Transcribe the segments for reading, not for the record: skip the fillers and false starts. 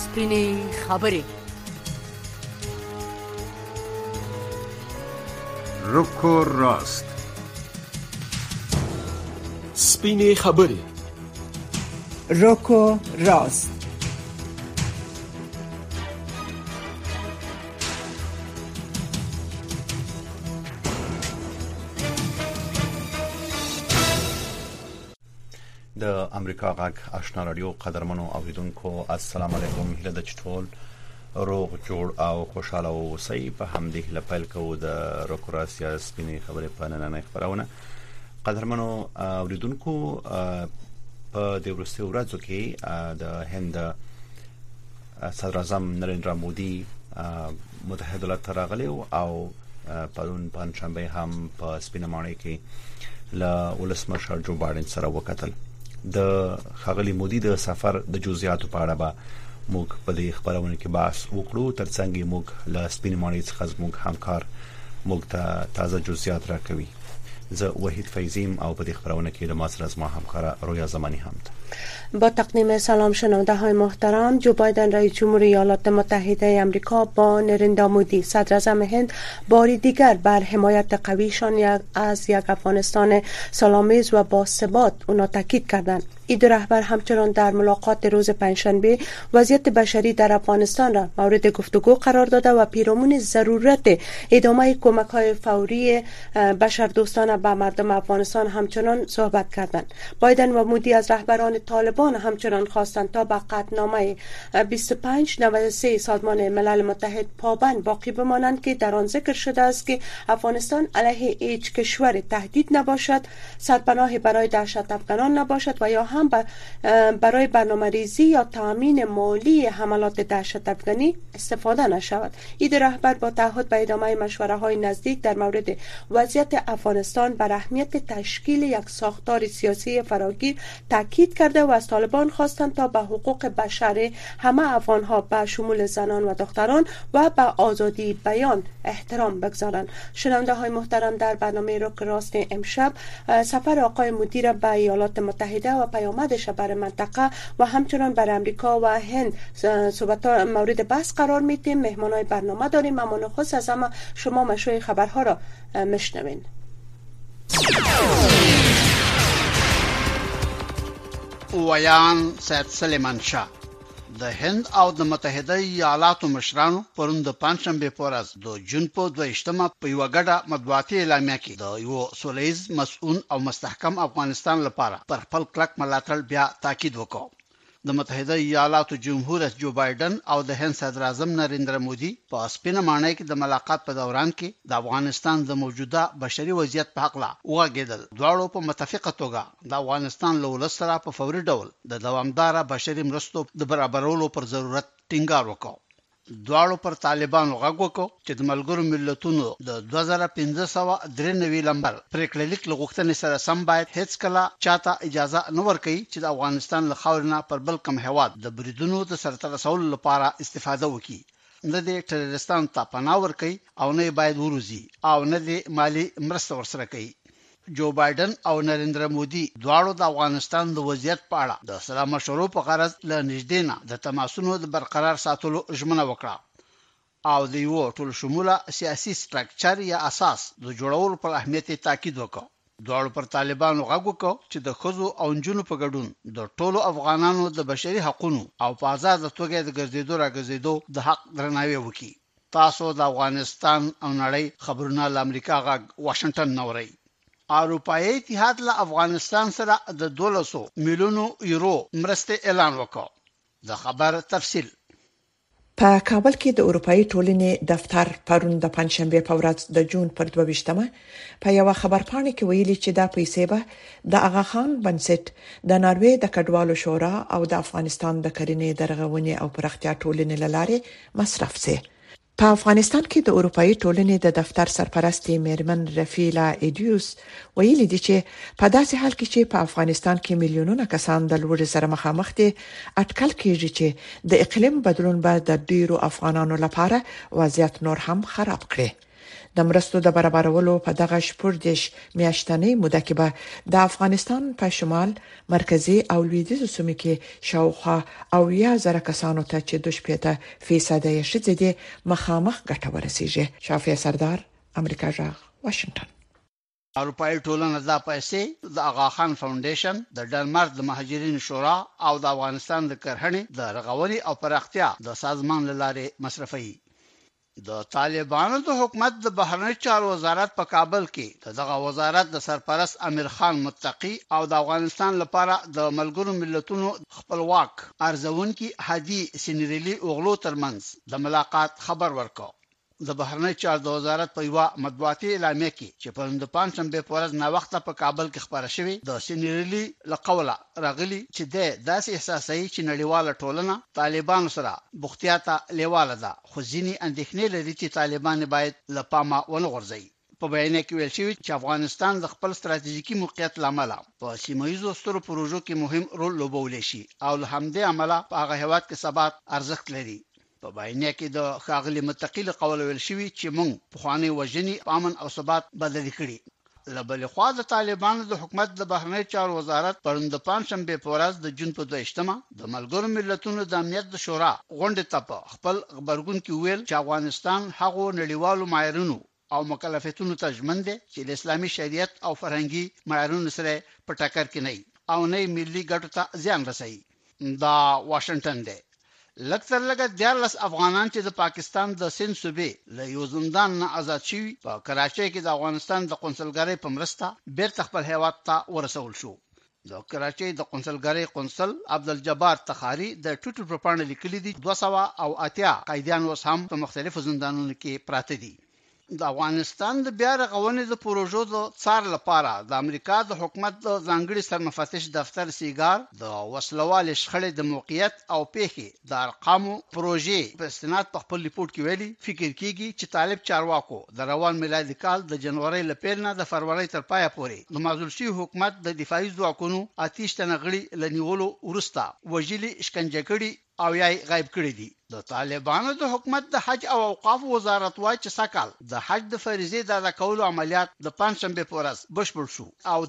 سپینې خبرې. روکو راست. سپینې خبرې. روکو راست. د امریکا غږ آشنا رادیو قدرمنو اوریدونکو السلام علیکم. هیله د چټول روغ جوړ او خوشاله اوسئ. په همدې هیله پیل کوو د روکراسیا سپینې خبرې په نننۍ خبرونه. قدرمنو اوریدونکو په د وروستي ورځو کې د هند صدر اعظم نریندرا مودي متحده ایالات ته راغلی او پرون پنځشنبه هم په سپینه ماڼۍ کې له ولسمشر جو بایدن سره وکتل. د خاغلی مودي د سفر د جزئیاتو په اړه به موږ په دې خبرونه کې بحث وکړو. ترڅنګ موږ له سپین ماڼۍ څخه موږ همکار موږ ته تازه جزئیات راکوي. زه وحید فیضیم او په دې خبرونه کې د ما سره زما همکار رویا زمانی هم ده. با تقدیم سلام شنونده های محترم، جو بایدن رئیس جمهور ایالات متحده آمریکا با نریندرا مودی صدر اعظم هند باری دیگر بر حمایت قویشان از یک افغانستان سال‌آمیز و با ثبات اونا تاکید کردند. این دو رهبر همچنان در ملاقات روز پنجشنبه وضعیت بشری در افغانستان را مورد گفتگو قرار داده و پیرامون ضرورت ادامه کمک‌های فوری بشردوستانه به مردم افغانستان همچنان صحبت کردند. بایدن و مودی از رهبران طالبان همچنان خواستند تا به قطعنامه 2593 سازمان ملل متحد پابند باقی بمانند که در آن ذکر شده است که افغانستان علیه هیچ کشور تهدید نباشد، سرپناهی برای دهشت افغانان نباشد و یا هم برای برنامه‌ریزی یا تامین مالی حملات دهشت افغانی استفاده نشود. این رهبر با تعهد به ادامه مشوره‌های نزدیک در مورد وضعیت افغانستان بر اهمیت تشکیل یک ساختار سیاسی فراگیر تاکید کرده و از طالبان خواستند تا به حقوق بشر همه افغان‌ها به شمول زنان و دختران و به آزادی بیان احترام بگذارند. شنونده‌های محترم، در برنامه روک راست امشب سفر آقای مودی را به ایالات متحده و پیامدش بر منطقه و همچنان بر امریکا و هند صحبت مورد بحث قرار میدیم. مهمانای برنامه داریم، اما نخست از همه شما مشروع خبرها را میشنوین. ویان سید سلیمان شاه د هند او د متحده ایالاتو مشرانو پرون د پنځشنبه په ورځ د جون په 22مه په یو غډه مطبوعاتي اعلامیه کې د یو سولهییز مسؤل او مستحکم افغانستان لپاره پر خپل کلک ملاتړ بیا تاکید وکړ. د متحده ایالاتو جمهور رئیس جو بایدن او د هند صدر اعظم نریندرا مودي په سپینه ماڼۍ کې د ملاقات په دوران کې د افغانستان د موجوده بشري وضعیت په اړه وغږېدل. دواړو په متفقه توګه د افغانستان له ولس سره په فوري ډول د دوامداره بشري مرستو د برابرولو پر ضرورت ټینګار وکړ. دواړو پر طالبانو غږ وکړ چې د ملګرو ملتونو د 2593 لمبر پریکړه لیک لغوښتنې سره سم باید هیڅ کله چاته اجازه نه ورکړي چې د افغانستان له خاورې پر بل کوم هیواد د بریدونو د سرته رسولو لپاره استفاده وکړي. نه د ټیررستانو ته پناه ورکړي او نه باید وروزي او نه د مالی مرسته ورسره کوي. جو بایدن او نریندرا مودي دواړو د افغانستان د وضعیت په اړه د سره مشورو په غرض له نږدې نه د تماسونو د برقرار ساتلو ژمنه وکړه او د یو ټول شموله سیاسي سټراکچر یا اساس د جوړولو پر اهمیت تاکید وکړ. دواړو پر طالبانو غږ وکړ چې د ښځو او نجونو په ګډون د ټولو افغانانو د بشري حقوقو او په آزاد توګه د ګرځېدو راګرځېدو د حق درناوی وکړي. تاسو د افغانستان او نړۍ خبرونه له امریکا غږ واشنگټن نوري. اروپایي اتحاد له افغانستان سره د 1200 میلیونو یورو مرسته اعلان وکړ. د خبر تفصیل په کابل کې د اروپאי ټولنې دفتر پرون د پنځشنبه په ورځ د جون پر 22مه په یو خبرپاڼه کې ویلي چې دا پیسې به د اغا خان بنسټ د ناروې د کډوالو شورا او د افغانستان د کرنې د رغونې او پراختیا ټولنې لاره مصرف شي. په افغانستان کې د اروپאי ټولنې د دفتر سرپرست میرمن رفیلا ایډیوس ویلي دي چې په داسې حال کې چې په افغانستان کې میلیونونه کسان د لوږې سره مخامخ دي، اټکل کېږي چې د اقلیم بدلون به د ډیرو افغانانو لپاره وضعیت نور هم خراب کړي. د مرستو د برابرولو په دغه شپږ میاشتنۍ موده کې به د افغانستان په شمال، مرکزی او لویدیځ سیمو کې شاوخوا 80,000 کسانو ته چې 2% یې ښځې دي مخامخ ګټه ورسیږي. شافعه سردار، امریکا جغ، واشنگټن. اروپאי ټولنه د پیسې د آغا خان فاونډیشن، د ډنمارک د مهاجرینو شورا او د افغانستان د کرهڼې د رغونې او پراختیا د سازمان لاره مصرفي. د طالبانو د حکومت د بهرنی چارو وزارت په کابل کې دغه وزارت د سرپرست امیر خان متقی او د افغانستان لپاره د ملګرو ملتونو خپلواک ارزونکي هادي سینریلی اوغلو ترمنځ د ملاقات خبر ورکړ. د بهرنی چارو د وزارت په یو مطبوعاتي اعلامیه کې چې په د پنځشنبه په ورځ نا وخت په کابل کې خبره شوې د سینریلی لقوله راغلي چې د داسې احساسي چې نړیواله ټولنه طالبان سره بوختیاته لیواله ده، خو ځینې اندېښنې لري چې طالبان باید له پامه ونه غورځي. په بیان کې ویل شوی چې افغانستان د خپل ستراتیژیکي موقعیت لامل په سیمایي سترو پروژو کې مهم رول لوبولی شي او له همدې عمله په هغه هیواد کې ثبات ارزښت لري. په بیان کې د ښاغلي متقی قول ویل شوی چې موږ په خواني وژنې امن او ثبات بدل کړي. لبل خو د طالبانو د حکومت د بهرنی چارو وزارت پرون د پنځشنبه په ورځ د جون په 2 د ملګرو ملتونو د امنیت د شورا غونډه ته خپل خبرګون کې ویل چې افغانستان هغه نړیوالو معیارونو او مکلفیتونو ته ژمن دي چې د اسلامي شریعت او فرهنګي معیارونو سره په ټکر کې نه او نه ملي ګټو ته زیان رسوي. دا واشنگټن دی. لکثر لګه 14 افغانان چې د پاکستان د سند صوبې له یو زندان نه آزاد شوي په کراچۍ کې د افغانستان د قونسلګرۍ په مرسته بیرته خپل هیواد ته ورسول شو. د کراچۍ د قونسلګرۍ قونسل عبدالجبار تخاری د ټوټل پروپاګاندا لیکلي دي 280 قیدیان اوس هم په مختلفو زندانونو کې پراته دي. د افغانستان د بیا رغونې د پروژو د څار لپاره د امریکا د حکومت د ځانګړي سرمفتش دفتر سیګار د وسلوال شخړې د موقعیت او پیښې د ارقامو پروژې په استناد په خپل ریپورت کې ویلي فکر کیږي چې طالب چارواکو د روان میلادي کال د جنوري له پیل نه د فروری تر پایه پورې د معزول شوي حکومت د دفاعي ځواکونو آتش تنغړي لنیولو ورستا وجلي شکنجه کړي او یای غیب کړی دي. د طالبانو د حکومت د حج او اوقاف وزارت وايي چې سکهال د حج د فریضې د ادا کولو عملیات د پنځشنبه په ورځ بشپړ شو او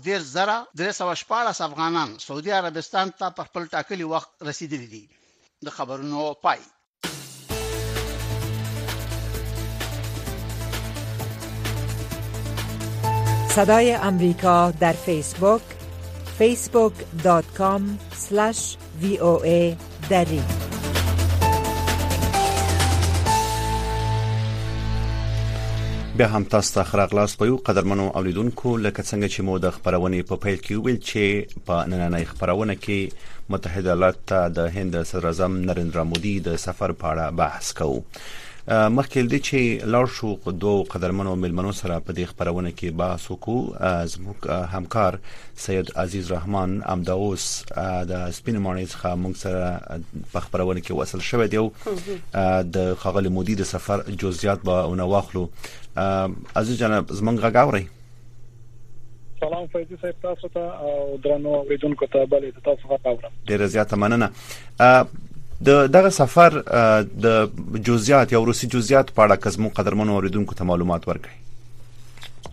13,314 افغانان سعودي عربستان ته په خپل ټاکلي وخت رسیدلي دي. د خبرونو پای. صدای امریکا در فیسبوک facebook.com/VOA دری. بیا هم تاسو ته خراغلاس په یو قدرمنو اولیدونکو لکه څنګه چې مو د خبرونې په پیل کې ویل چې په نننۍ خبرونه کې متحده ایالات ته د هند صدر اعظم نریندرا مودي د سفر په اړه بحث کوو. مخکې د چې لار شو دوه قدرمنو ملمنو سره په دې خبرونه کې بحث وکړو. زموږ همکار سید عزیز رحمان امداوس د سپین مانیز څخه موږ سره په خبرونه کې وصل شوی دی. د خغل مودي د سفر جزئیات به ونواخلو. عزیز جناب زمونږ غاوري. سلام فیضی صاحب تاسو ته او درنو اوریدونکو ته بل تاسو غاورم. ډیر زیاته مننه. دغه سفر د جزئیات یا روسي جزئیات په اړه کزمو قدرمنو اوریدونکو ته معلومات ورکړي.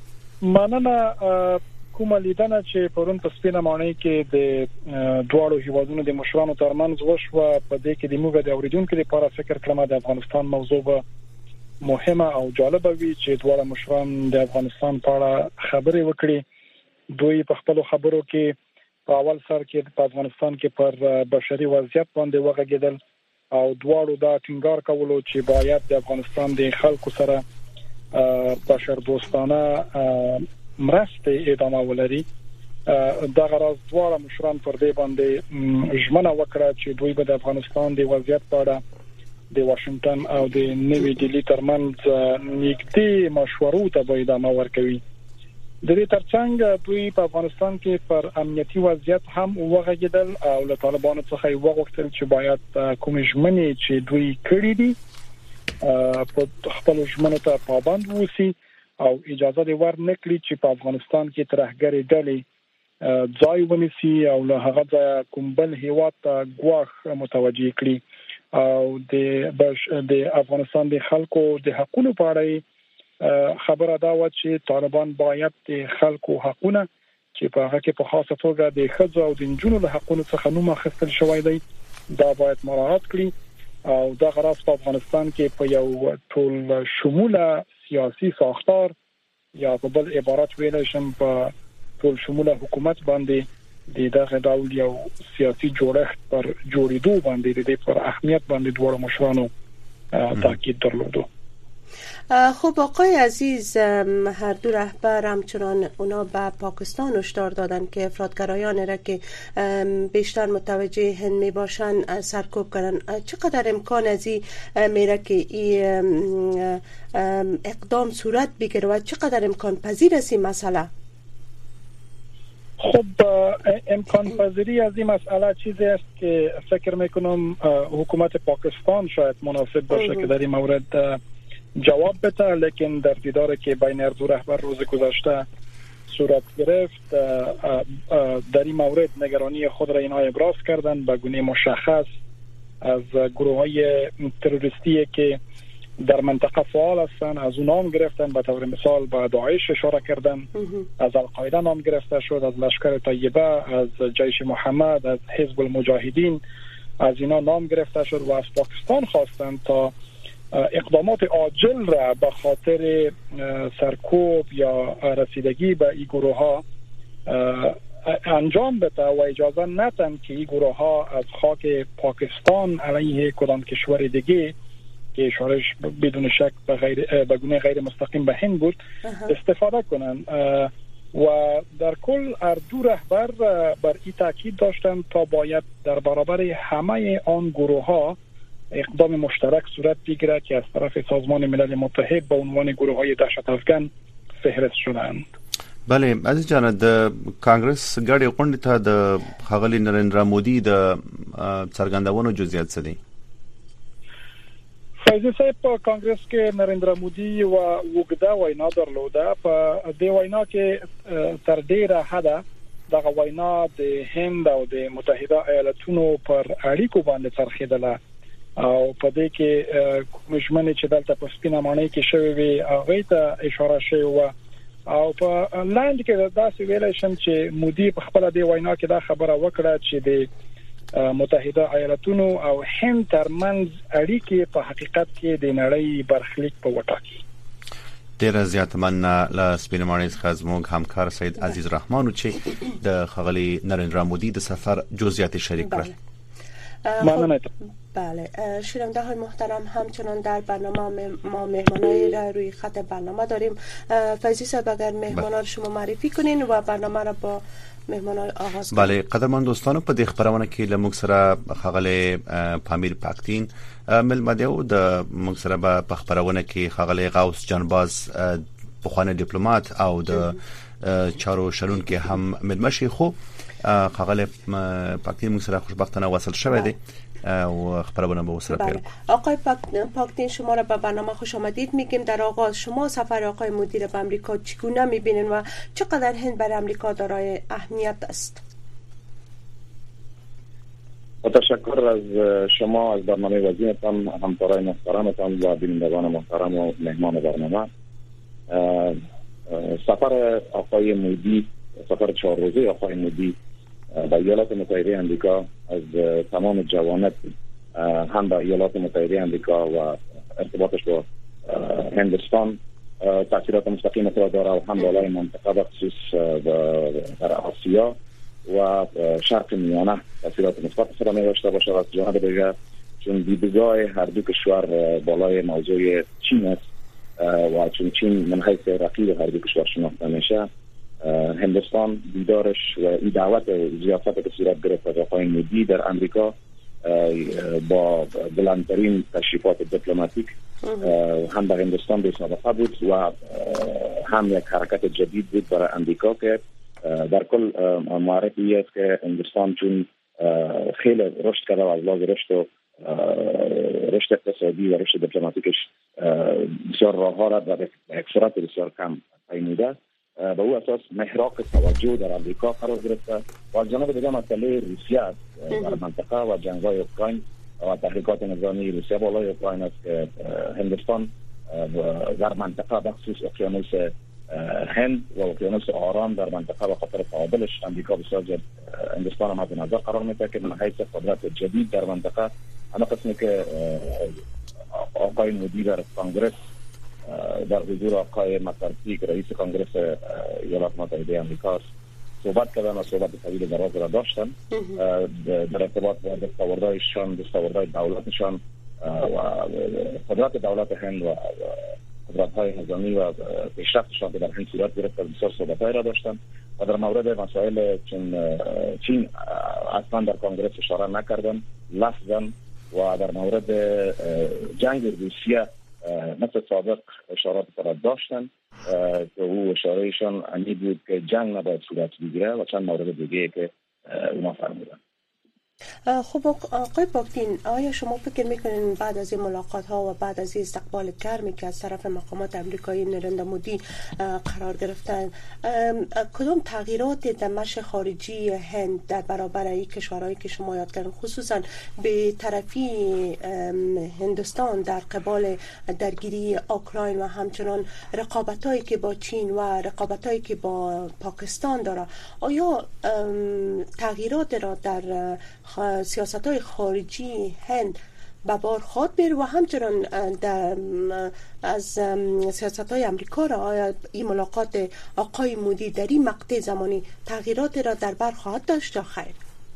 مننه. کومه لیدنه چې پرون په سپینه مانۍ کې د دواړو هیوادونو د مشرانو ترمنځ وشوه په دې کې د موږ د اوریدونکو لپاره فکر کړم د افغانستان موضوع به مهمه او جالبه وي چې دواړه مشران د افغانستان په اړه خبرې وکړي. دوی په خپل خبرو کې په اول سر کې په افغانستان کې پر بشري وضعیت باندې وغږیدل او دواړو دا ټینګار کولو چې باید د افغانستان د خلکو سره بشر دوستانه مرسته ادامه ولري. دا غرض دواړه مشران پر دې باندې ژمنه وکړه چې دوی به د افغانستان د وضعیت په اړه د واشنگټن او د نوې ډیلی ترمنځ نږدې مشورو ته به ادامه ورکوي. د دې ترڅنګ دوی په افغانستان کې پر امنیتي وضعیت هم وغږیدل او له طالبانو څخه وغوښتل چې باید کوم ژمنې چې دوی کړې دي په خپل ژمنو ته پابند ووسی او اجازه دې ورنکړي چې په افغانستان کې ترهګرې ډلې ځای ونیسي او له هغه ځای کوم بل هیواد ته ګواښ متوجه کړي او د افغانستان د خلکو د حقوقو په اړه خبره دا و چې طالبان باید د خلکو حقونه چې په هغه کې په خاصه توګه د ښځو او د نجونو له حقونو څخه نوم اخیستل شوی دی دا باید مراعات کړي او دا غراس په افغانستان کې په یو ټول شموله سیاسي ساختار یا په بل عبارت ویل شم په ټول شموله حکومت باندې د دغه ډول یو سیاسي جوړښت پر جوړېدو باندې د پر اهمیت باندې دوه مشرانو تاکید درلودو. خب آقای عزیز، هر دو رهبر همچنان اونا به پاکستان هشدار دادن که افراطگرایان را که بیشتر متوجه هند می باشن سرکوب کنن. چقدر امکان از این میره که این اقدام صورت بگیره و چقدر امکان پذیر است این مسئله؟ خب امکان پذیری از این مسئله چیزی است که فکر میکنم حکومت پاکستان شاید مناسب باشه که در این مورد جواب بده، لیکن در دیداری که بین دو رهبر روز گذشته صورت گرفت در این مورد نگرانی خود را اینها ابراز کردند به گونه مشخص از گروه‌های تروریستی که در منطقه فعال هستند از اون نام گرفتن، به طور مثال به داعش اشاره کردن، از القاعده نام گرفته شد، از لشکر طیبه، از جیش محمد، از حزب المجاهدین، از اینا نام گرفته شد و از پاکستان خواستند تا اقدامات عاجل را به خاطر سرکوب یا رسیدگی به این گروه ها انجام بده و اجازه ندن که این گروه ها از خاک پاکستان علیه کدام کشور دیگه که اشارش بدون شک به گونه غیر مستقیم به هند بود استفاده کنند و در کل هر دو رهبر بر این تاکید داشتند تا باید در برابر همه آن گروه ها اقدام مشترک صورت بگیره که از طرف سازمان ملل متحد به عنوان گروه‌های دهشت افکن فهرست شدند. بله عزیز جان، د کانګرس ګډې غونډې ته د ښاغلي نریندرا مودي د څرګندونو جزئیات څه دي؟ فیض صاحب په کانګرس کې نریندرا مودي و وګدا وینا درلوده. په دې وینا کې تر ډیره حده دغه وینا د هند او د متحده ایالاتونو پر اړیکو باندې څرخیدله او په دې کې کومشمنې چې دلته په سپینه معنی کې شوی وي هغه ته اشاره شوی و او په لاندې کې دا څه ویل شم چې مودي په خپل دی وینا کې دا خبره وکړه چې د متحده ایالاتونو او هند ترمنځ اړیکې په حقیقت کې د نړۍ برخلیک په وټاکي. ډیر زیات مننه له سپینه معنی څخه زموږ همکار سید عزیز رحمان چې د ښاغلي نریندرا مودي د سفر جزئیات شریک کړل. بله شنونده های محترم، همچنان در برنامه ما مهمانای را روی خط برنامه داریم. فیضی صاحب اگر مهمانا رو شما معرفی کنین و برنامه را با مهمانای آغاز کنین. بله قدرمن دوستانو، په دې خبرونه کې له موږ سره ښاغلی پامیر پاکتین ملمه دی او د موږ سره په خبرونه کې ښاغلی غوث جانباز پخوانی ډیپلوماټ او د چارو شلون کې هم ملمه شي. خو ښاغلی پاکتین موږ سره خوشبختانه وصل شوی دی و خبرونه به وسره پیل. آقای پاکتین شما را به برنامه خوش آمدید میگیم. در آغاز شما سفر آقای مودی را به امریکا چگونه میبینین و چقدر هند برای امریکا دارای اهمیت است؟ تشکر از شما، از برنامه وزیرتان، همکارای محترمتان و بینندگان محترم و مهمان برنامه. سفر آقای مودی، سفر 4 روزه آقای مودی به ایالات متحده آمریکا از تمام جوانب هم به ایالات متحده آمریکا و ارتباطش با هندوستان تاثیرات مستقیم داره و هم بالای منطقه به خصوص در آسیا و شرق میانه تاثیرات مثبت سر می داشته باشه. از جانب دیگر چون دیدگاه هر دو کشور بالای موضوع چین است و چون چین من حیث رقیب هر دو کشور شناخته میشه، هندوستان دیدارش و این دعوت ضیافت که صورت گرفت از آقای مودی در امریکا با بلندترین تشریفات دیپلماتیک هم به هندوستان به سابقه بود و هم یک حرکت جدید بود برای امریکا که در کل معرفی است که هندوستان چون خیلی رشد کرده و از لحاظ رشد اقتصادی و رشد دیپلماتیکش بسیار راه ها را به اکثرات بسیار کم پیموده، به او اساس محراق توجه در امریکا قرار گرفته و از جانب دیگر مسئله روسیه در منطقه و جنگ‌های اوکراین و تحریکات نظامی روسیه بالای اوکراین است که هندوستان در منطقه بخصوص اقیانوس هند و اقیانوس آرام در منطقه و خاطر تعادلش امریکا بسیار زیاد هندوستان مد نظر قرار میده که من حیث قدرت جدید در منطقه اما قسمی که آقای مودی در کانگرس در حضور آقای مکارتی که رئیس کانگرس ایالات متحده آمریکا صحبت کردن و صحبت طویل دراز را داشتن در ارتباط با دستاوردهای دولتشان و قدرت دولت هند و قدرت‌های نظامی و پیشرفتشان که در هند صورت گرفت بسیار صحبت‌هایی را داشتن و در مورد مسائل چین اصلا در کانگرس اشاره نکردن لفظاً و در مورد جنگ روسیه مثل سابق اشارات را داشتن که او اشارهشان انی بود که جنگ نباید صورت بگیره و چند مورد دیگه که اونا فرمودن. خب آقای باگدین، آیا شما فکر میکنین بعد از این ملاقات ها و بعد از این استقبال گرمی که از طرف مقامات امریکایی نریندرا مودی قرار گرفتن کدام تغییرات در مشی خارجی هند در برابر این کشورهایی که شما یاد کردن خصوصا به طرفی هندوستان در قبال درگیری اوکراین و همچنان رقابتایی که با چین و رقابتایی که با پاکستان داره، آیا تغییرات را در سیاست‌های خارجی هند به بار خواهد بره و همچنان از سیاست‌های امریکا را آیا این ملاقات آقای مودی در این مقطع زمانی تغییرات را در بر خواهد داشت یا خیر؟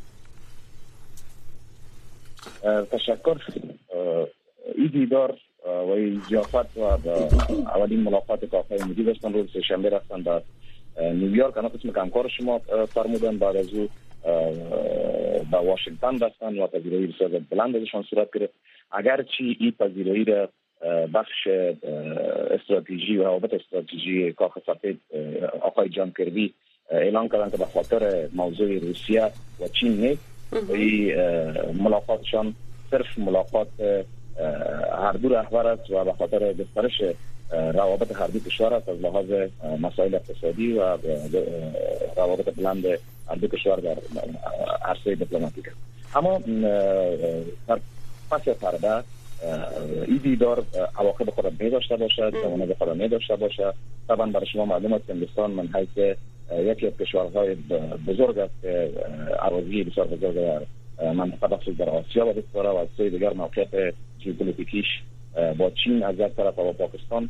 تشکر. این دیدار و این ضیافت و اولین ملاقات که آقای مودی داشتن روز سه‌شنبه رفتن در نیویورک، انا قسم همکار شما فرمودن بعد از او با واشنگتن رفتن و پذیرایی بسیار بلند ازشان صورت گرفت. اگرچه این پذیرایی را بخش استراتژی و روابط استراتژی کاخ سفید آقای جان کربی اعلان کردن که به خاطر موضوع روسیه و چین نیست، این ملاقاتشان صرف ملاقات هر دو رهبر است و به خاطر گسترش روابط هر دو کشور است از لحاظ مسائل اقتصادی و روابط بلند هر دو کشور در عرصه دیپلماتیک. اما در پس پرده این دیدار عواقب خود می داشته باشد، جوانب خود می داشته باشد. طبعا برای شما معلوم است که هندوستان من حیث یکی از کشورهای بزرگ است که اراضی بسیار بزرگ در منطقه بخصوص در آسیا و داره و از سوی دیگر موقعیت ژئوپلیتیکیش با چین از یک طرف و پاکستان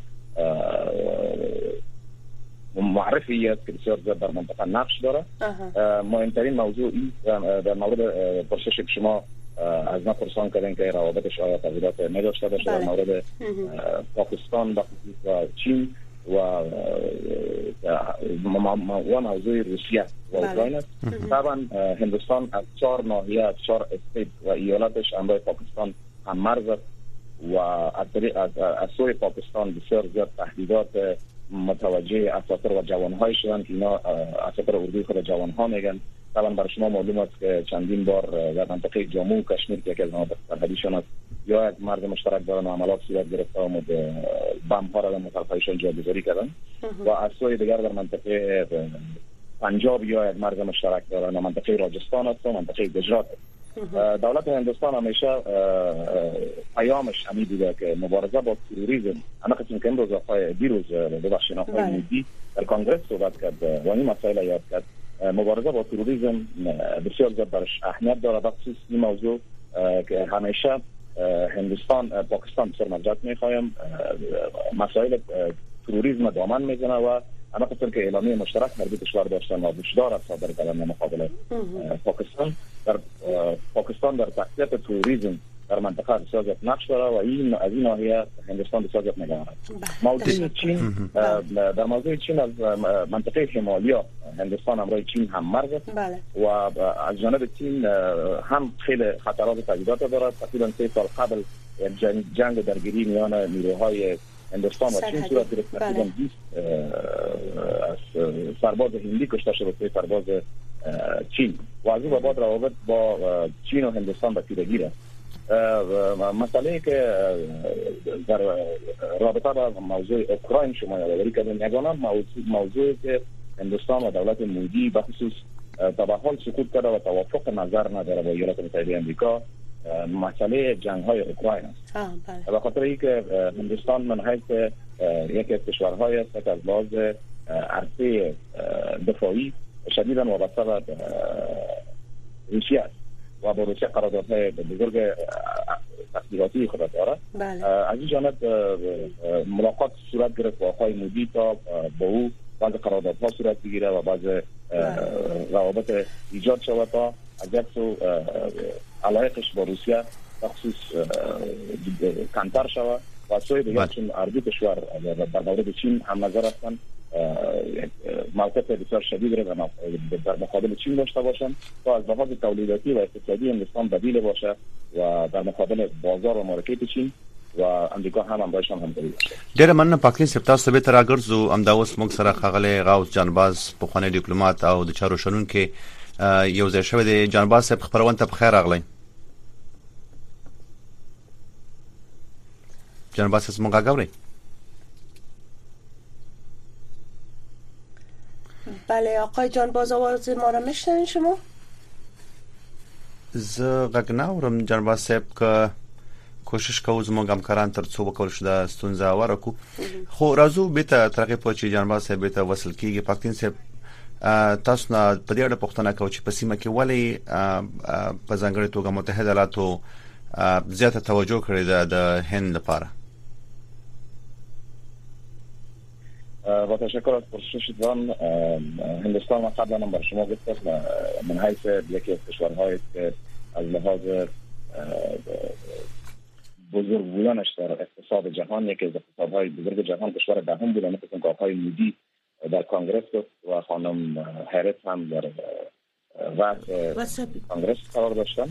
معرفی است که بسیار زیاد در منطقه نقش داره. مهمترین موضوع این در مورد پرسش که شما از ما پرسان کردین که روابطش آیا تغییرات نداشته باشه در مورد پاکستان و چین و موضوع روسیه و اوکراین است. طبعا هندوستان از 4 ناحیه از 4 استیت و ایالاتش همراه پاکستان هم مرز است و از سوی پاکستان بسیار زیاد تهدیدات متوجه اساطیر و جوانهای شدن که اینا اساطیر اردوی خود جوانها میگن. طبعا برای شما معلوم است که چندین بار در منطقه جموں و کشمیر که یکی از مناطق سرحدیشان است یا یک مرز مشترک دارن و عملیات صورت گرفته و بمب ها را در مطرفایشان جاگذاری کردن و از سوی دیگر در منطقه پنجاب یا یک مرز مشترک دارن و منطقه راجستان است و منطقه گجرات است. دولت هندوستان همیشه پیامش همین بوده که مبارزه با تروریسم، اما قسم که امروز دیروز ببخشید آقای مودی در کانگرس صحبت کرد و این مسائل یاد کرد. مبارزه با تروریسم بسیار زیاد برش اهمیت داره، بخصوص این موضوع که همیشه هندوستان پاکستان بسیار مجرد میخوایم مسائل تروریسم دامن میزنه و اما قسم که اعلامیه مشترک هر دو کشور داشتن و بشدار است صادر کردن مقابل پاکستان در تقویت تروریسم در منطقه بسیار زیاد نقش داره و این از این ناحیه هندوستان بسیار زیاد نگران است. موضوع چین در موضوع چین از منطقه هیمالیا هندوستان همراه چین هم مرز است و از جانب چین هم خیلی خطرات و تهدیدات دارد. تقریبا 3 سال قبل جنگ و درگیری میان نیروهای هندوستان و چین صورت گرفت. تقریبا 20 از سرباز هندی کشته شد و 3 سرباز چین و از او بعد روابط با چین و هندوستان به تیرگی است. مسئله که در رابطه با موضوع اوکراین شما یادآوری کردین، یگانه موضوع که هندوستان و دولت مودی به خصوص تا به حال سکوت کرده و توافق نظر نداره با ایالات متحده آمریکا مسئله جنگ‌های اوکراین است. به خاطر اینکه هندوستان من حیث یکی از کشورهای است که از لحاظ عرصه دفاعی شدیداً وابسته به روسیه است و با روسیه قراردادهای بزرگ تسلیحاتی خود دارد. از این جانب ملاقات صورت گرفت با آقای مودی تا با او بعض قراردادها صورت بگیره و بعض روابط ایجاد شود تا از یک سو علایقش با روسیه بخصوص کمتر شود و از سوی دیگر چون اردو کشور در مورد چین هم نظر هستند موقف بسیار شدید را در مقابل چین داشته باشند تا از لحاظ تولیداتی و اقتصادی هندوستان بدیل باشه و در مقابل بازار و مارکت چین و امریکا هم همراهشان همکاری باشه. ډیره مننه پاکستان سپتاسو به تر اګرځو امداوس موږ سره خغله غاوس جانباز په خانه ډیپلوماټ او د چارو شنون کې یو ځای شوی دی. جانباز صاحب خبرونه ته بخیر راغلی. جانباز صاحب موږ غاوري. بله آقای جانباز آواز ما را میشنوین شما؟ زه غږ نه اورم جانباز صاحب که کوشش کوو زموږ همکاران تر څو وکول شو د ستونزه ورکو خو راځو به ته ترغه پوه چې جانباز صاحب به ته وصل کیږي. پاکستان صاحب تاسو نه په دې اړه پوښتنه کوي چې په سیمه کې ولې په ځانګړي توګه متحده ایالاتو زیاته توجه کړې ده د هند لپاره. با تشکر از پرسشتان. هندوستان ما قبلا هم بر شما گفتم من حیث یکی از کشورهایی که از لحاظ بزرگ بودنش در اقتصاد جهان یکی از اقتصادهای بزرگ جهان کشور دهم بوده. مثل که آقای مودی در کانگرس و خانم هریس هم در رأس کانگرس قرار داشتن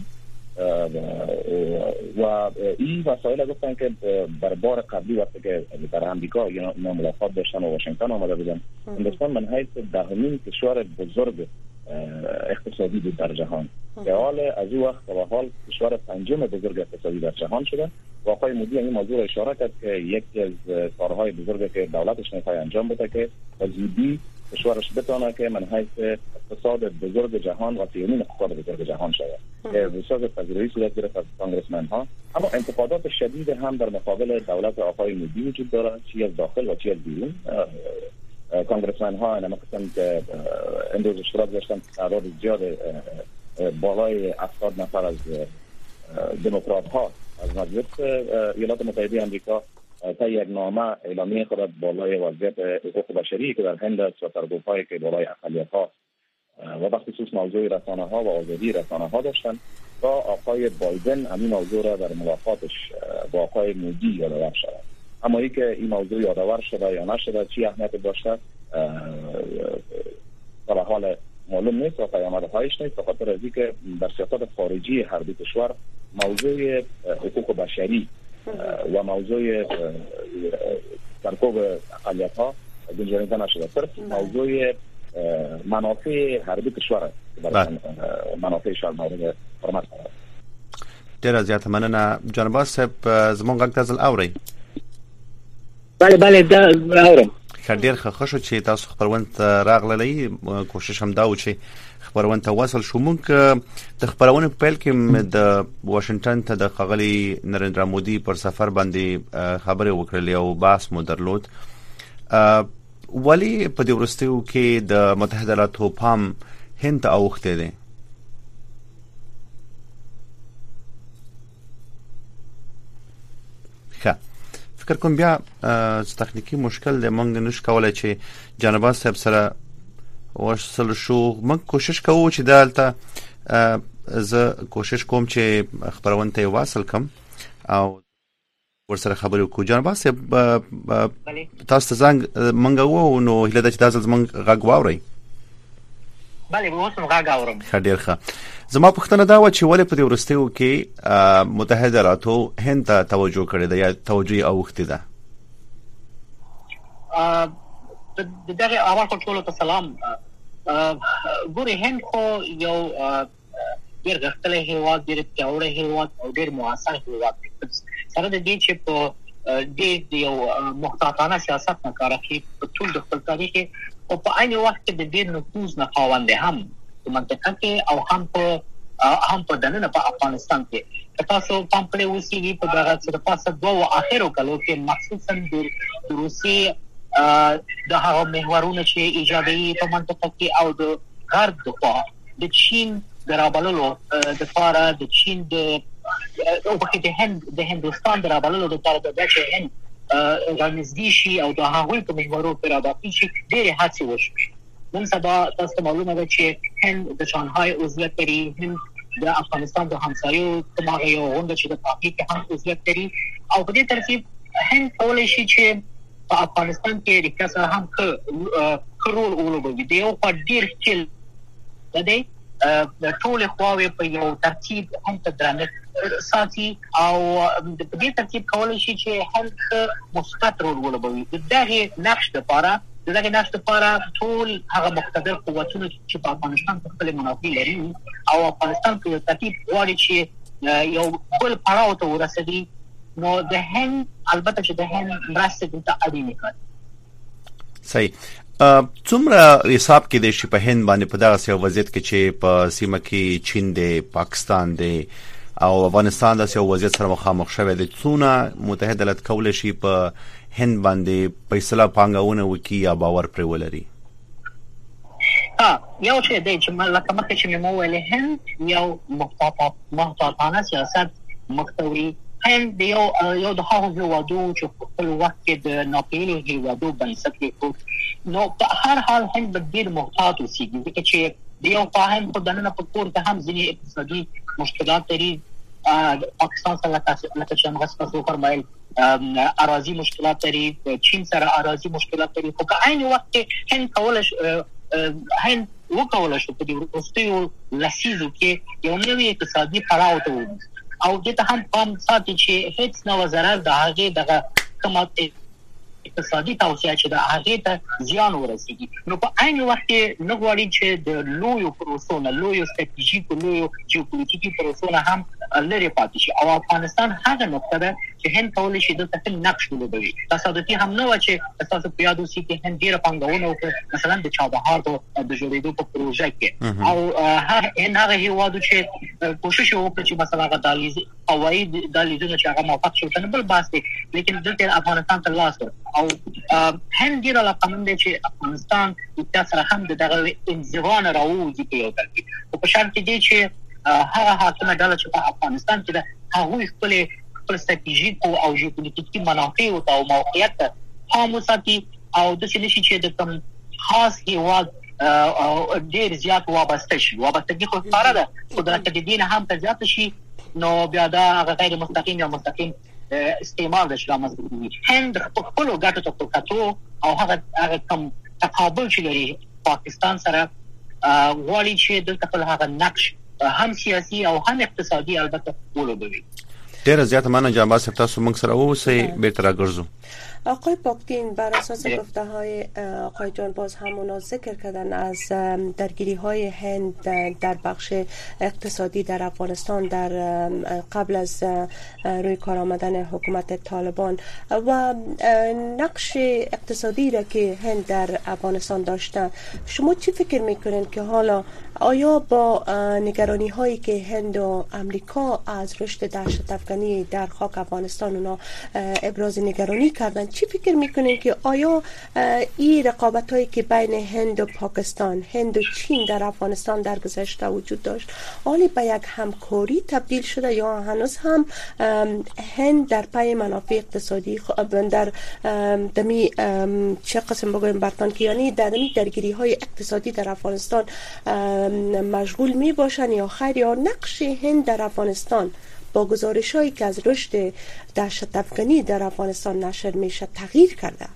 و این مسائل گفتن که بر بار قبلی وقتی که در امریکا اینا ملاقات داشتن و واشنگتن آمده بودن هندوستان من حیث دهمین کشور بزرگ اقتصادی بود در جهان که حال از این وقت و حال کشور پنجم بزرگ اقتصادی در جهان شده و آقای مودی این موضوع اشاره کرد که یکی از کارهای بزرگی که دولتش میخواد انجام بده که زودی کشورش بتونه که من حیث اقتصاد بزرگ جهان و سیومین اقتصاد بزرگ جهان شود که بسیار پذیرایی صورت گرفت از کانگرسمن ها. اما انتقادات شدید هم در مقابل دولت آقای مودی وجود دارد چی از داخل و چی از بیرون. کانگرسمن ها نما قسم که امروز اشتراک داشتن تعداد زیاد بالای 70 نفر از دموکرات ها از مجلس ایالات متحده آمریکا تا یک نامه اعلامیه خود بالای وضعیت حقوق بشری که در هند است و سرکوب‌هایی که بالای اقلیت ها و بخصوص موضوع رسانه ها و آزادی رسانه ها داشتن تا آقای بایدن همین موضوع را در ملاقاتش با آقای مودی یادآور شد. اما ای که این موضوع یادآور شده یا نشده چی اهمیت داشته در حال معلوم نیست و پیامد هایش نیست. بخاطر از اینکه در سیاست خارجی هر دو کشور موضوع حقوق بشری و موضوع سرکوب اقلیت ها گنجانیده نشده. صرف موضوع منافع هر دو کشور منافعشان مورد حرمت قرار. ډیره زیاته مننه. جانباز صاحب زموږ غږ تاسو اورئ؟ بله دا اورم. ډیر ښه شو چې تاسو خبرونه راغللی. کوشش هم دا و چې خبرونه ته وصل شو. موږ د خبرونه په پیل کې د واشنگټن ته د ښاغلي نریندرا مودي پر سفر باندې خبرې وکړلې او بحث مو درلود. ولی په دې وروستیو کې د متحده ایالاتو پام هند ته اوښتی دی؟ فکر کوم بیا تخنیکی مشکل دی، موږ نشو کولای چې جانباز صاحب سره وصل شو. موږ کوشش کوو چې دلته زه کوشش کوم چې خبرونه ته واصل کم او ورسره خبرې وکړو. جانباز صاحب تاسو ته زنګ موږ وو نو هیله ده چې تاسو زموږ غږ واورئ. بله اوس نو غږ اورم. ډېر ښه. زما پوښتنه دا و چې ولې په دې وروستیو کې متحده ایالاتو هند ته توجه کړې ده یا توجه یې اوښتې ده؟ د دغه اول خو ټولو ته سلام. ګورې هند خو یو ډېر غښتلی هېواد، ډېر پیاوړی هېواد او ډېر معاصر هېواد دی. سره د دې چې په ډېر یو محتاطانه سیاست نه کار اخلي په ټول د خپل تاریخ او په عین وخت کې د ډېر نفوذ نه خاوند هم په منطقه کې او هم په هم په دننه په افغانستان کې تاسو پام کړئ اوسېږي په دغه څه د پاسه دوه اخرو کلو کې مخصوصا د روسي د هغه محورونو چې ایجادي په منطقه کې او د غرب د خوا د چین د رابللو د لپاره د چین او د هندوستان د رابللو د لپاره د هند غنځدي شي او د هغوی په محورو پر راځي چې ډېر هڅې وشي. نن سبا تاسو معلومه ده چې هند د شانګهای عضویت لري، هند د افغانستان د همسایو تماغه یو غونډه چې د پاکي کې هم عضویت لري او په دې ترتیب هند کولای شي چې په افغانستان کې د کسر هم رول ولوبوي. دی او په ډیر کې د دې ټول خواوې په یو ترتیب هم تدرانه ساتي او د دې ترتیب کولای شي چې هند مثبت رول ولوبوي. دغه نقش لپاره ټول هغه مقتدر قوتونه چې په افغانستان کې خپل منافع لري او افغانستان کې ترتیب غواړي چې یو بل پړاو ته ورسېږي، نو د هند البته چې د هند مرسته دلته اړینه کړي. صحیح. څومره حساب کې د شي په هند باندې په دغه سیو وضعیت کې چې په سیمه کې چین دی، پاکستان دی او افغانستان د سیو وضعیت سره مخامخ شوی دی، څونه متحده ایالات کولای شي په هند باندې فیصله پانګونه وکړي یا باور پرې ولري؟ یو چې دی چې لکه مخکې چې مې وویل هند یو محتاطانه سیاست مختوري. هند یو د هغو هیوادو چې په خپل وخت کې د ناپیلو هیوادو بنسټ کېښود، نو په هر حال هند به ډېر محتاط اوسېږي ځکه چې د یو فاهم په دننه په کور کې هم ځینې اقتصادي مشکلات لري. پاکستان سره لکه چې هغه تاسو فرمایل اراضي مشکلات لري، چین سره اراضي مشکلات لري، خو په عین وخت کې هند وکولای شي په دې وروستیو لسیزو کې یو نوی اقتصادي پړاو ته ورسېږي او دې ته هم پام ساتي چې هیڅ نوې ضرر د هغې دغه کومه اقتصادي توسعه چې د هغې ته زیان ورسېږي. نو په عین وخت کې نه غواړي چې د لویو پروسو نه، لویو ستراتیژیکو لویو جیوپولیټیکي پروسو نه هم لرې پاتې شي او افغانستان هغه نقطه ده چې هند کولی شي دلته ښه نقش ولوبوي. تصادفي هم نه وه چې تاسو په یاد اوسي چې هند ډېره پانګونه وکړه مثلا د چابهار د جوړېدو په پروژه کې او هغه هېوادو چې کوشش یې وکړ چې مثلا هغه هوایي دهلیزونه چې هغه موفق شو کنه بل بحث دی، لیکن دلته افغانستان ته لاس او هند ډېر علاقمند دی چې افغانستان د سره هم دغه انزوا نه راووځي په یو ترتیب او په شرط دی چې هغه حاکمه ډله چې په افغانستان کې ده هغوی خپل ستراتیژیکو او ژوپولیټیکي منافعو ته او موقعیت ته پام وساتي او داسې نه شي چې د کوم خاص هېواد ډېر زیات وابسته شي. وابستګي خو ښکاره ده، خو د دې نه هم که زیاته شي نو بیا دا هغه غیر مستقیم یا مستقیم استعمال د رامنځته کېږي. هند خپلو ګټو ته په کتو او هغه کوم تقابل چې لري پاکستان سره غواړي چې دلته خپل هغه نقش هم سیاسي او هم اقتصادي البته ولوبوي. ډېر زیات مننه جناب صاحب، تاسو موږ سره اوسئ، بیرته راګرځو. آقای پاکدین بر اساس گفته‌های آقای جانباز همونا ذکر کردن از درگیری‌های هند در بخش اقتصادی در افغانستان در قبل از روی کار آمدن حکومت طالبان و نقش اقتصادی را که هند در افغانستان داشته، شما چی فکر میکنین که حالا آیا با نگرانی‌هایی که هند و امریکا از رشد دهشت افکنی در خاک افغانستان اونا ابراز نگرانی کردن، چی فکر میکنین که آیا این رقابت هایی که بین هند و پاکستان، هند و چین در افغانستان در گذشته وجود داشت آیا به یک همکاری تبدیل شده یا هنوز هم هند در پای منافع اقتصادی در دمی چه قسم بگویم برتانکیانی در دمی درگیری های اقتصادی در افغانستان مشغول می باشن یا خیر، یا نقش هند در افغانستان با گزارش هایی که از رشد دهشت افکنی در افغانستان نشر میشه تغییر کرده؟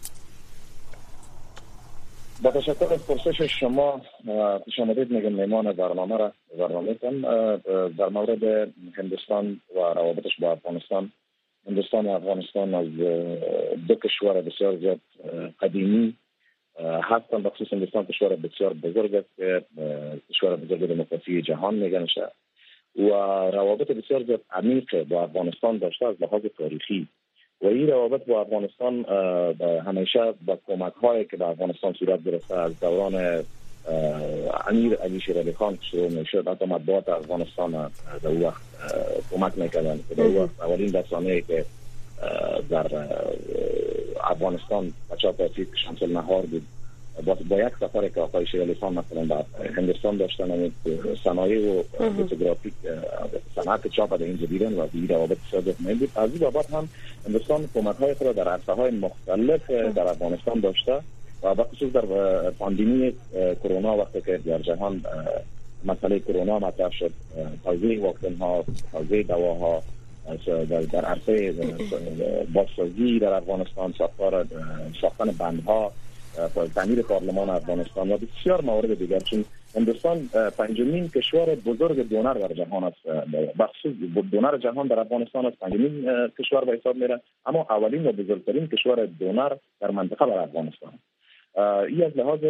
با تشکر از پرسش شما. خوش آمدید میگم میمان برنامه در مورد هندوستان و روابطش با افغانستان. هندوستان و افغانستان از دو کشور بسیار زیاد قدیمی هستند. بخصوص هندوستان کشور بسیار بزرگ است که کشور بزرگ دموکراسی جهان میگنشه و روابط بسیار زیاد عمیق با افغانستان داشته از لحاظ تاریخی و این روابط با افغانستان همیشه با کمک هایی که به افغانستان صورت گرفته از دوران امیر علی شیر علی خان شروع میشد. حتی مطبوعات افغانستان در اون وقت کمک میکردن. در اون وقت اولین رسانه‌ای که در افغانستان بچه‌ها تأسیس شمس النهار بود. با یک سفر که آقای شیر علی خان مثلا در هندوستان داشتن صنایع و فوتوگرافیک صنعت چاپ در اینجا دیدن و دیگه روابط صادق می‌بود. از این بابت هم هندوستان حکومت‌های خود در عرصه‌های مختلف در افغانستان داشته و بخصوص در پاندمی کرونا وقتی که در جهان مسئله کرونا مطرح شد، توزیع واکسن‌ها، توزیع دواها، در عرصه بازسازی در افغانستان، ساختن بندها، تعمیر پارلمان افغانستان و بسیار موارد دیگر. چون هندوستان پنجمین کشور بزرگ دونر در جهان است. بخصوص دونر جهان در افغانستان است، پنجمین کشور به حساب میره، اما اولین و بزرگترین کشور دونر در منطقه در افغانستان. این از لحاظ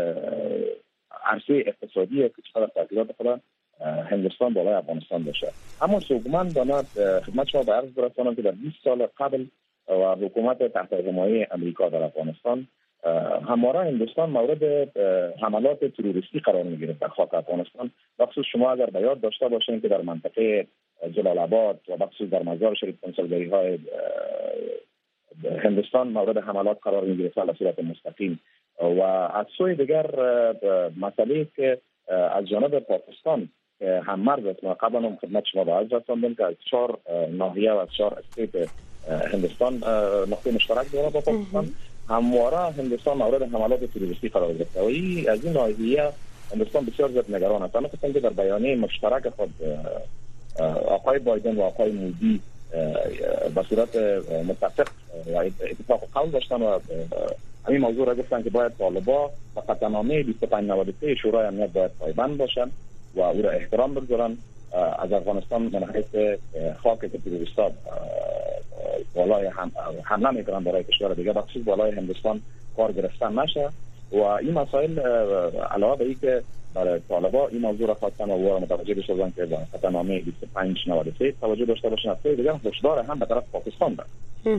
عرصه اقتصادی کشور تأثیرات خود هندوستان بالای افغانستان داشته. اما سوگمن داند خدمت شما به عرض برسانم که در 20 سال قبل و حکومت تحت حمایه امریکا در افغانستان همواره هندوستان مورد حملات تروریستی قرار می‌گیرد در خاک افغانستان. بخصوص شما اگر به یاد داشته باشین که در منطقه جلال آباد و بخصوص در مزار شریف کنسولگری‌های هندوستان مورد حملات قرار می‌گیرد به صورت مستقیم. و از سوی دیگر مسئله که از جانب پاکستان هم مرز است. ما قبلا هم خدمت شما به عرض رساندم که از 4 ناحیه و از 4 استیت هندوستان نقطه مشترک داره با پاکستان. همواره هندوستان مورد حملات تروریستی قرار گرفته و از این ناحیه هندوستان بسیار زیاد نگران است. مثلا در بیانیه مشترک خود آقای بایدن و آقای مودی به صورت متفق و اتفاق قول داشتن و همین موضوع را گفتن که باید طالبان و قطعنامه 2593 شورای امنیت باید پایبند باشن و او را احترام بگذارن. از افغانستان من حیث خاک تروریستا بالای حمله میکنن برای کشور دیگه، بخصوص بالای هندوستان کار گرفتن نشه. و این مسائل علاوه بر اینکه برای طالبان این موضوع را خواستن و او را متوجه بشن که قطعنامه 2593 توجه داشته باشن، از طرف دیگه هشدار هم به طرف پاکستان داد.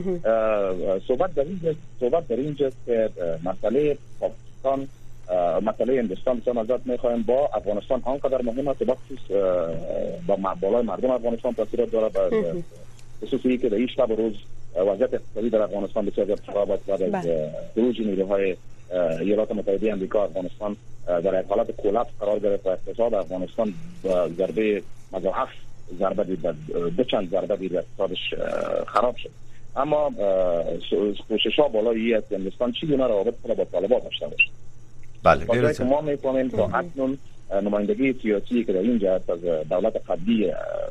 صحبت در اینجاست که مسئله پاکستان مسئله هندوستان بسیار ازت میخوایم با افغانستان آنقدر مهم است که بخصوص با بالای مردم افغانستان تاثیرات داره. خصوصی که در این شب روز وضعیت اقتصادی در افغانستان بسیار زیاد خراب است بعد از خروج نیروهای ایالات متحده آمریکا. افغانستان در یک حالت کلاپس قرار گرفت و اقتصاد افغانستان ضربه مضاعف ضربه دید، دو چند ضربه دید، اقتصادش خراب شد. اما کوشش‌ها بالای است هندوستان چگونه روابط با طالبان داشته باشه. بله، ما می‌فهمیم تا اکنون نمایندگی سیاسی که در اینجا از دولت قبلی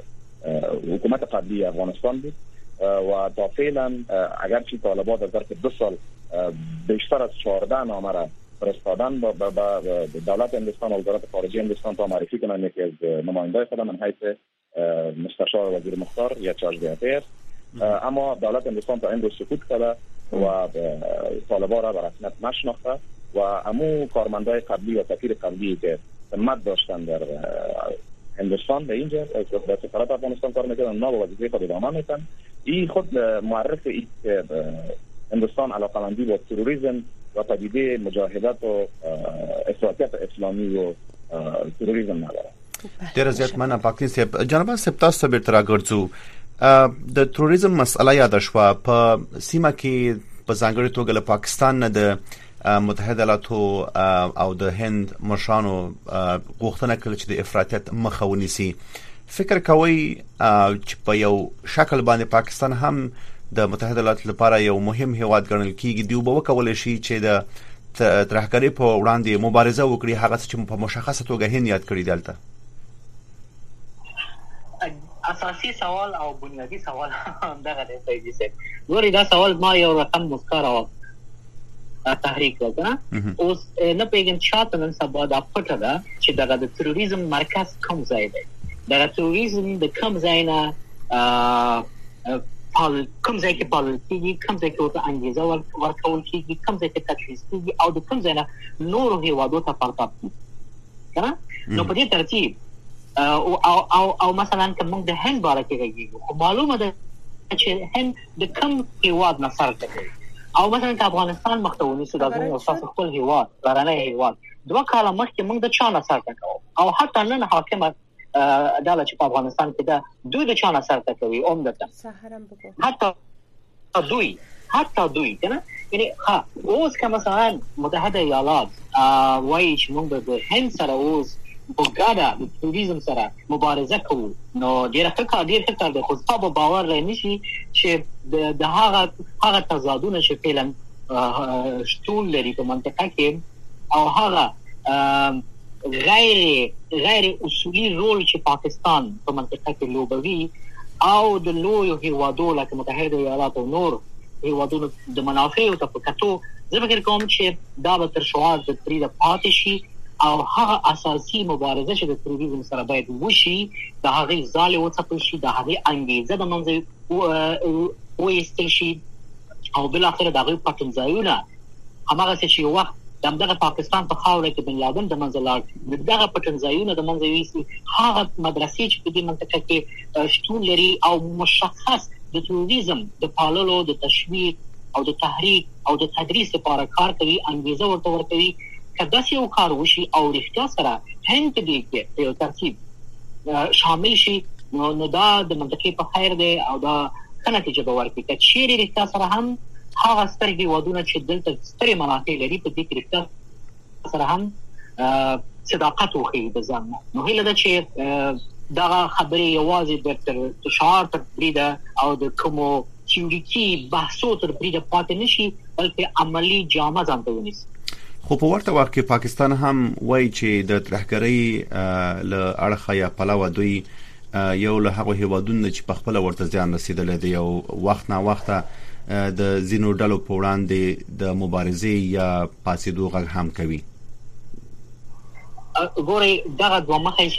حکومت قبلی افغانستان بود و تا فعلا اگرچه طالبان در ظرف 2 سال بیشتر از 14 نامه را فرستادن با دولت هندوستان و وزارت خارجه هندوستان تا معرفی کنند که از نمایندای خود من حیث مستشار وزیر مختار یا چارج دیگر، اما دولت هندوستان تا امروز سکوت کرده و طالبان را به رسمیت نشناخته و امو کارمندای قبلی و سفیر قبلی که سمت داشتن در هندوستان به اینجا در سفارت افغانستان کار میکنن اونا با وظیفه خود ادامه میدن. این خود معرف است که هندوستان علاقمندی با تروریسم و پدیده مجاهدت و اصلاحات اسلامی و تروریسم نداره. ډیر زیات مننه پاکستان صاحب. جناب صاحب تاسو به تر راګرځو د تروریسم مسله یاد شوه په سیمه کې په ځانګړي توګه له پاکستان نه د متحده ایالاتو او د هند مشرانو غوښتنه کړې چې د افراطیت مخه ونیسي. فکر کوي چې په یو شکل باندې پاکستان هم د متحده ایالاتو لپاره یو مهم هیواد ګڼل کیږي، دی وکولای شي چې د ترهګرۍ په وړاندې مبارزه وکړي، هغه چې په مشخصه توګه هند یاد کړی دلته. اساسي سوال او بنیادی سوال دغه دی سیدي صاحب. ګورې دا سوال ما یو رقم مسکار تحریک وکړه. اوس نه پیژن شاته نن سبا دا پټه ده چې دغه د تروریزم مرکز کوم ځای دی. دغه تروریزم د کوم ځای نه کوم ځای کې پالل کېږي، کوم ځای کې ورته انګېزه ورکول کېږي، کوم ځای کې تشخیص کېږي او د کوم ځای نه نورو هېوادو ته پرتاب کېږي که نه. نو په دې ترتیب او مثلا که موږ د هند باره کې غږیږو خو معلومه ده چې هند د کوم هېواد نه سر ټکوي او مثلا که افغانستان مخته ونیسو دا زموږ ستاسو خپل هېواد پلرنی هېواد 2 کال مخکې موږ د چانه سره کوو او حتی نن حاکم عدالت په افغانستان کې دا دوی د چانه سره کوي عمدتا حتی دوی کنه یعنی اوس که مثلا متحده ایالات وایي چې موږ د هند سره اوس په ګډه د تروریزم سره مبارزه کوو نو ډېر ښه کار دی خو ستا به باور رانشي چې د هغه تضادونه چې فعلا شتون لري په منطقه کې او هغه غیر اصولي رول چې پاکستان په منطقه کې لوبوي او د لویو هیوادو لکه متحده ایالات او نور هیوادونو د منافعو ته په کتو زه فکر کوم چې دا به تر شعار د ترې پاتې شي او هغه اساسي مبارزه چې د تروریزم سره باید وشي د هغه ځاله وڅپل شي د هغه انګیزه د منځ وایستل شي او بل اخر د هغه پټنځایونه هغه چې یو وخت دغه پاکستان په خاوره کې بن لادن د منځ لاړ دغه پټنځایونه د منځ وایستل هغه مدرسې چې په دې منطقه کې شتون لري او مشخص د تروریزم د پاللو د تشویق او د تحریک او د تدریس لپاره کار کوي انګیزه ورته ورکوي کدا چې یو کار وشي او رښتیا سره هند دې کې یو ترتیب شامل شي نو دا د منطقې په خیر دی او دا څه نتیجه به ورکړي که چیرې رښتیا سره هم هغه سترګې ودونه چې دلته سترې منافع لري په دې کې رښتیا سره هم صداقت وښیي د ځان نو هیله ده چې دغه خبرې یوازې د شعار تر بریده او د کومو تیوریکي بحثو تر بریده پاتې نشي بلکې عملی جامه ځان ته ونیسي خو په ورته وخت کې پاکستان هم وایي چې د ترهګرۍ له اړخه یا پلوه دوی یو له هغه هیوادونو چې په خپل ورته ځان رسیدل دي او وخت نه وخت د زینو ډلو په وړاندې د مبارزې یا پاسېدو غږ هم کوي ګوري دغه دوه مخې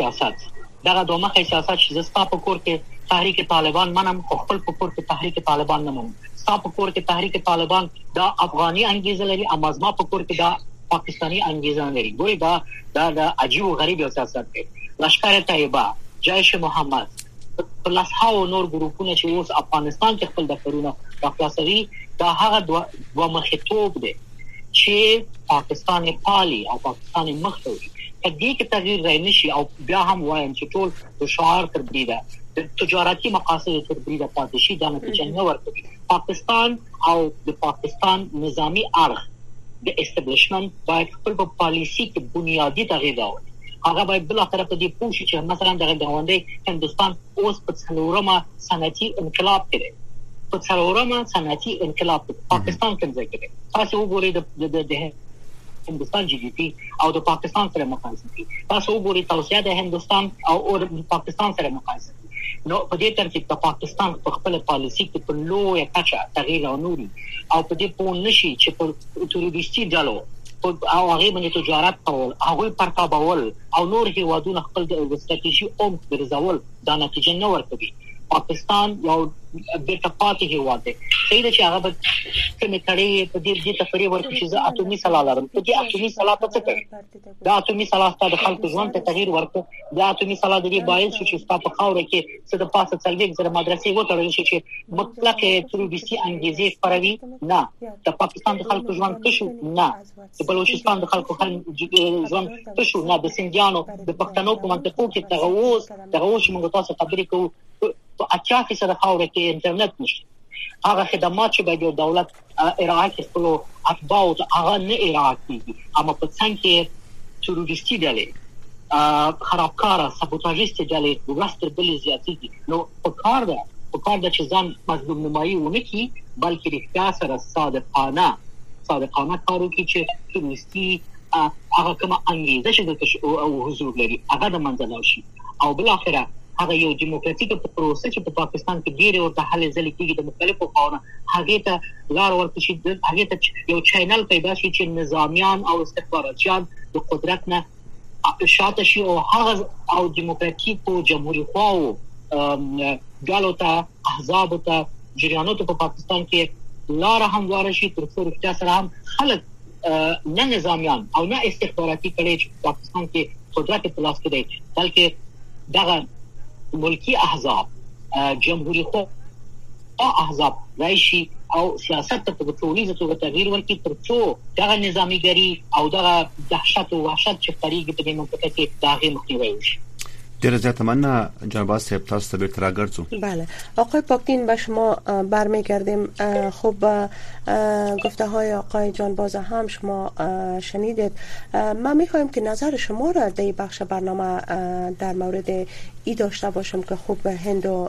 سیاست چې زستا په کور کې تحریک طالبان منم خپل په کور کې تحریک طالبان نه منم ستا په کور کې تحریک طالبان دا افغاني انګیزه لري اما زما په کور کې دا پاکستانی انګیزه لري ګوري دا عجیب او غریب سیاست دی لشکر طیبه جیش محمد پلاسهاو نور ګروپونه چې اوس افغانستان کې خپل دفترونه راخلاصوي دا هغه دوه مخیتوب دی چې پاکستان پالي او پاکستان مخوي کدی کې تغییر راځي او بیا هم وایم چې ټول د شعار تر بریده د تجارتي مقاصد تر بریده پاتې شي دا نتیجه نه ورکوي پاکستان او د پاکستان نظامی اړخ د استابلیشمنت باید خپل په پالیسی کې بنیادی تغییر راوړي هغه باید بل اخر په دې پوښتنه چې مثلا دغه غونډې هندستان اوس په څلورمه صنعتي انقلاب کې په څلورمه صنعتي انقلاب پاکستان کې ځای کې تاسو وګورئ د هندستان جی ډی پی او د پاکستان سره مقایسه کړئ تاسو وګورئ توسعه د هندستان او پاکستان سره مقایسه کړئ نو په دې ترتیب د پاکستان په خپل پالیسی کې په لویه کچه تغییر راوړي او په دې پون نشي چې په تروریستي ډلو او هغه باندې تجارت کول هغه پرتابول او نور هیوادونه خپل د استراتیژي اوم ګرځول دا نتیجه نه ورکوي پاکستان یو د تپاتې هیواد دی چې چې هغه کومې کړي په دې تفریح ورکړي چې اتومي سلاح لرم په دې اتومي سلاح په څه کوي دا اتومي سلاح ته د خلکو ژوند ته تغییر ورکړي دا اتومي سلاح د دې باعث چې تاسو په خاور کې څه د پاسه څلوي زره مدرسې وټړل شي چې مطلق تروریستي انګیزې خپروي نه د پاکستان د خلکو ژوند تشو نه د بلوچستان د خلکو ژوند تشو نه د سندیانو د پښتنو په منطقو کې تغوش موږ تاسو خبرې کوو په 80% خاوره کې انټرنیټ نشته هغه خدمات چې باید دولت ارائه کړي خپل اتباع ته هغه نه ارائه کیږي اما په څنګه کې تروریستي ډلې خرابکار سابوتاژیست ډلې ورستر بلې زیاتېږي نو په کار ده چې ځان مظلوم نمایي ونه کړي بلکې رښتیا سره صادقانه کار وکړي چې تروریستي هغه کومه انګیزه چې د حضور لري هغه د منځ لاړ شي او بل اخره هغه یو دیموکراتیک پروسه چې په پاکستان کې ډیره ورته حل ځلې کېږي د مختلفو قوانینو هغه ته لار ورکړي چې هغه ته یو چینل پیدا شي چې نظامیان او استخباراتیان د قدرت نه شاته شي او هغه او دیموکراتیک او جمهوریت خواو ګالو ته احزاب ته جریانات په پاکستان کې لار همواره شي تر څو رښتیا سره هم خلک نه نظامیان او نه استخباراتي کړي چې پاکستان کې قدرت په لاس کې دی بلکې دغه ملکی احزاب جمهوری خو احزاب راشي او سیاست ته په ټولنیزه توګه تغییر ورکړي ترڅو دغه نظامیګری او دغه دهشت او وحشت چې خپرېږي په دې منطقه کې د هغې مخنیوی وشي. ډیره زیاته مننه جناب عباس صاحب، تاسو ته بیرته راګرځو. بله آقای پاکدین به شما برمیگردیم. خب گفته های آقای جانباز هم شما شنیدید. من میخوایم که نظر شما را در بخش برنامه در مورد ای داشته باشم که خب هند و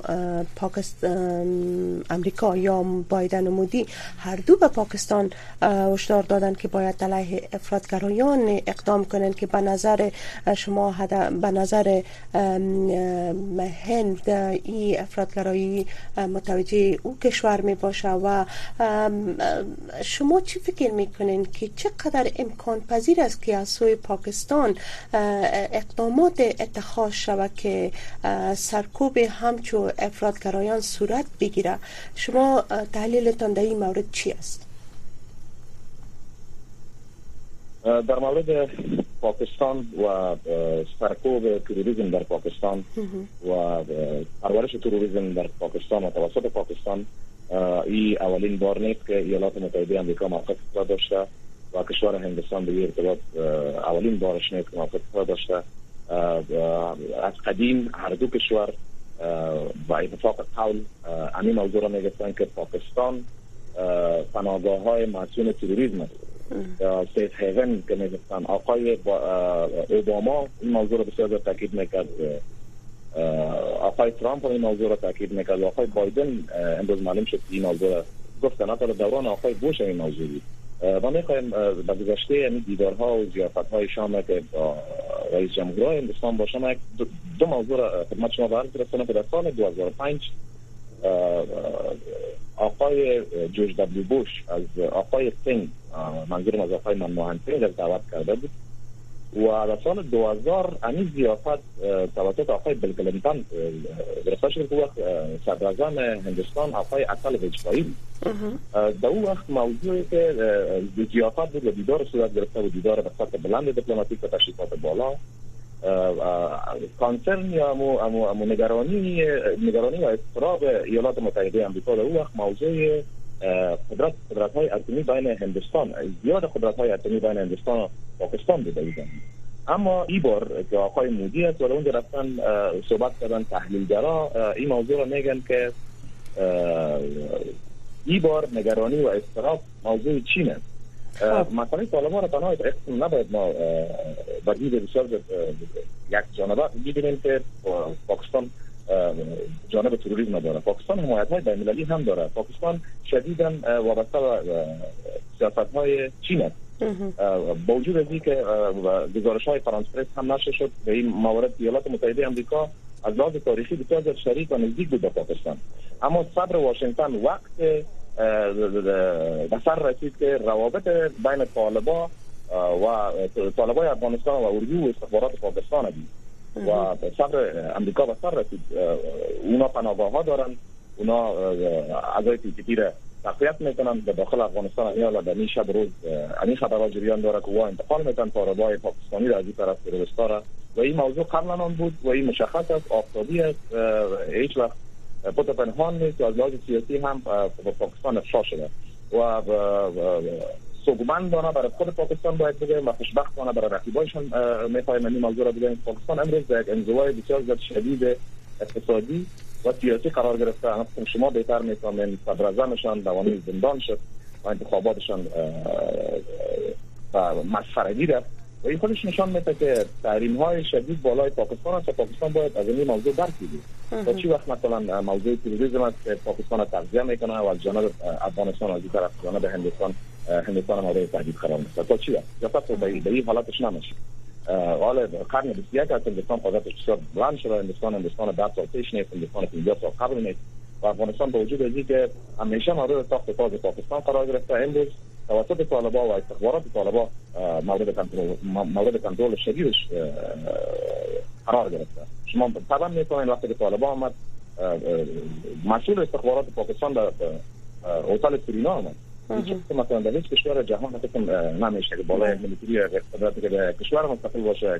امریکا یا بایدن و مودی هر دو به پاکستان هشدار دادن که باید علیه افراطگرایان اقدام کنند که به نظر شما به نظر هند این افراطگرایی متوجه او کشور می باشه و شما چی فکر میکنین که چقدر امکان پذیر است که از سوی پاکستان اقدامات اتخاذ شود که سرکوب همچو افراطگرایان صورت بگیره؟ شما تحلیلتان در این مورد چی است؟ در مورد پاکستان و سرکوب تروریسم در پاکستان و پرورش تروریسم در پاکستان و توسط پاکستان، این اولین بار نیست که ایالات متحده آمریکا موقف داشته و کشور هندوستان به این ارتباط اولین بارش نیست که موقف داشته. از قدیم هر دو کشور با اتفاق قول همین موضوع را میگفتن که پاکستان پناهگاه های مسئول تروریسم است، سیف هیون که میگفتن. آقای اوباما این موضوع را بسیار زیاد تاکید میکرد، آقای ترامپ این موضوع را تاکید میکرد، آقای بایدن امروز معلوم شد این موضوع را گفتن، حتی دوران آقای بوش این موضوع بود. ما میخوایم به گذشته این دیدارها و ضیافت‌های شام که با رئیس جمهور هندوستان باشه دو موضوع را خدمت شما عرض رسانم که در سال 2005 آقای جورج دبلیو بوش از آقای سینگ، منظورم از آقای منموهن سینگ، از دعوت کرده بود و در سال 2000 این ضیافت توسط آقای بیل کلینتون برگزار شد که وقت صدراعظم هندوستان آقای اطل واجپایی بود. در اون وقت موضوعی که ضیافت بود و دیدار صورت گرفته و دیدار به سطح بلند دیپلماتیک و تشریفات بالا، کانسرن یا نگرانی و اضطراب ایالات متحده آمریکا در اون وقت موضوع قدرت‌های اتمی بین هندوستان، زیاد قدرت‌های اتمی بین هندوستان و پاکستان بوده. اما این بار که آقای مودی است و اونجا رفتن صحبت کردن تحلیلگرا این موضوع را میگن که این بار نگرانی و اضطراب موضوع چین است. مسئله طالبان را تنها نباید ما بدید بسیار یک جانبه ببینیم که پاکستان جانب تروریسم داره، پاکستان حمایت‌های بین‌المللی هم داره، پاکستان شدیداً وابسته به سیاست‌های چین است. با وجود از اینکه گزارش‌های فرانس پرس هم نشر شد به این موارد، ایالات متحده آمریکا از لحاظ تاریخی بسیار زیاد شریک و نزدیک بود به پاکستان، اما صبر واشنگتن وقت به سر رسید که روابط بین طالبان افغانستان و اردو و استخبارات پاکستان بود و صبر امریکا به سر رسید. اونا پناهگاه‌ها دارن، اونا اعضای TTP را تقویت میکنن به داخل افغانستان. یا در شب روز این خبرها جریان داره که وا انتقال میکنن طالبای پاکستانی را از این طرف تروریستا و این موضوع قبلا آن بود و این مشخص است، آفتابی است، هیچ وقت پت پنهان نیست و از لحاظ سیاسی هم به پاکستان افشا شده و سوگمندانه برای خود پاکستان باید بگیم و خوشبختانه برای رقیبایشان میخوایم این موضوع را بگیم. پاکستان امروز در یک انزوای بسیار زیاد شدید اقتصادی و سیاسی قرار گرفته. شما بهتر میفهمین صدراعظمشان دوانی زندان شد و انتخاباتشان مسخرگی رفت و این خودش نشان میده که تحریم های شدید بالای پاکستان است و پاکستان باید از این موضوع برخیزه. تا چی وقت مثلا موضوع تروریسم است که پاکستان تغذیه میکنه و از جانب افغانستان از این طرف جانب هندوستان مورد تهدید قرار میگیره. تا چی وقت یا فقط به این حالتش نمیشه. حالا قرن 21 است، هندوستان قدرتش بسیار بلند شده، هندوستان 10 سال پیش نیست، هندوستان 50 سال قبل نیست و افغانستان با وجود از اینکه همیشه مورد ساخت تاز پاکستان قرار گرفته، امروز توسط طالبان و استخبارات طالبان مورد کنترل شدیدش قرار گرفته. شما طبعا می‌فهمید وقتی که طالبان آمد مسئول استخبارات پاکستان در هتل سرینا آمد. هیچ مثلا در هیچ کشور جهان نمیشه که بالای ملیتری قدرتی که در کشور مستقل باشه،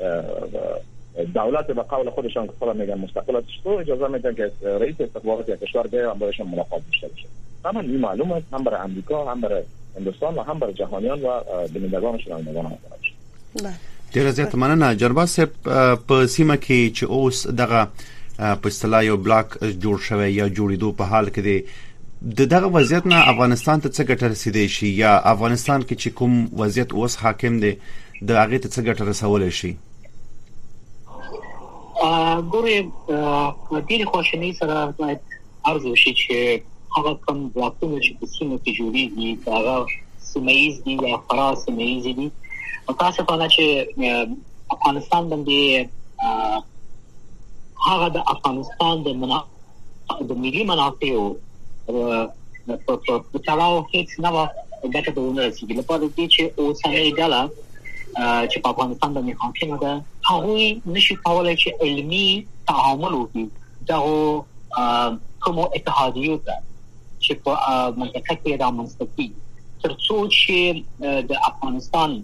دولت به قول خودشان که خودم میگن مستقل است، تو اجازه میدن که رئیس استخبارات یک کشور بیاد باشون ملاقات داشته باشه. کاملا معلوم است هم برای امریکا هم برای هندوستان و هم برای جهانیان و بینندگان شنوندگان ما. ډیره زیاته مننه جناب صاحب. په سیمه کې چې اوس دغه په اصطلاح یو بلاک جوړ شوی یا جوړېدو په حال کې دی، دغه وضعیت نه افغانستان ته څه ګټه رسیدي شي یا افغانستان کې چې کوم وضعیت اوس حاکم دی د هغه ته څه ګټه رسول شي؟ ګورې ډېر خوشنۍ سره باید عرض وشي چې هغه کوم بلاکونه چې په سیمه کې جوړېږي هغه سیمه ییز دي یا فرا سیمه ییز دي. متاسفانه چې افغانستان باندې هغه د افغانستان د ملي منافعو په تړاو هیڅ نه ګټه ونه رسیږي. لپاره دې چې اوسنۍ ډله چې په افغانستان باندې حاکمه ده هغوی نشي کولای چې علمي تعامل وکړي دغه کوم اتحادیو ته چې په منطقه کې رامنځته کیږي تر څو چې د افغانستان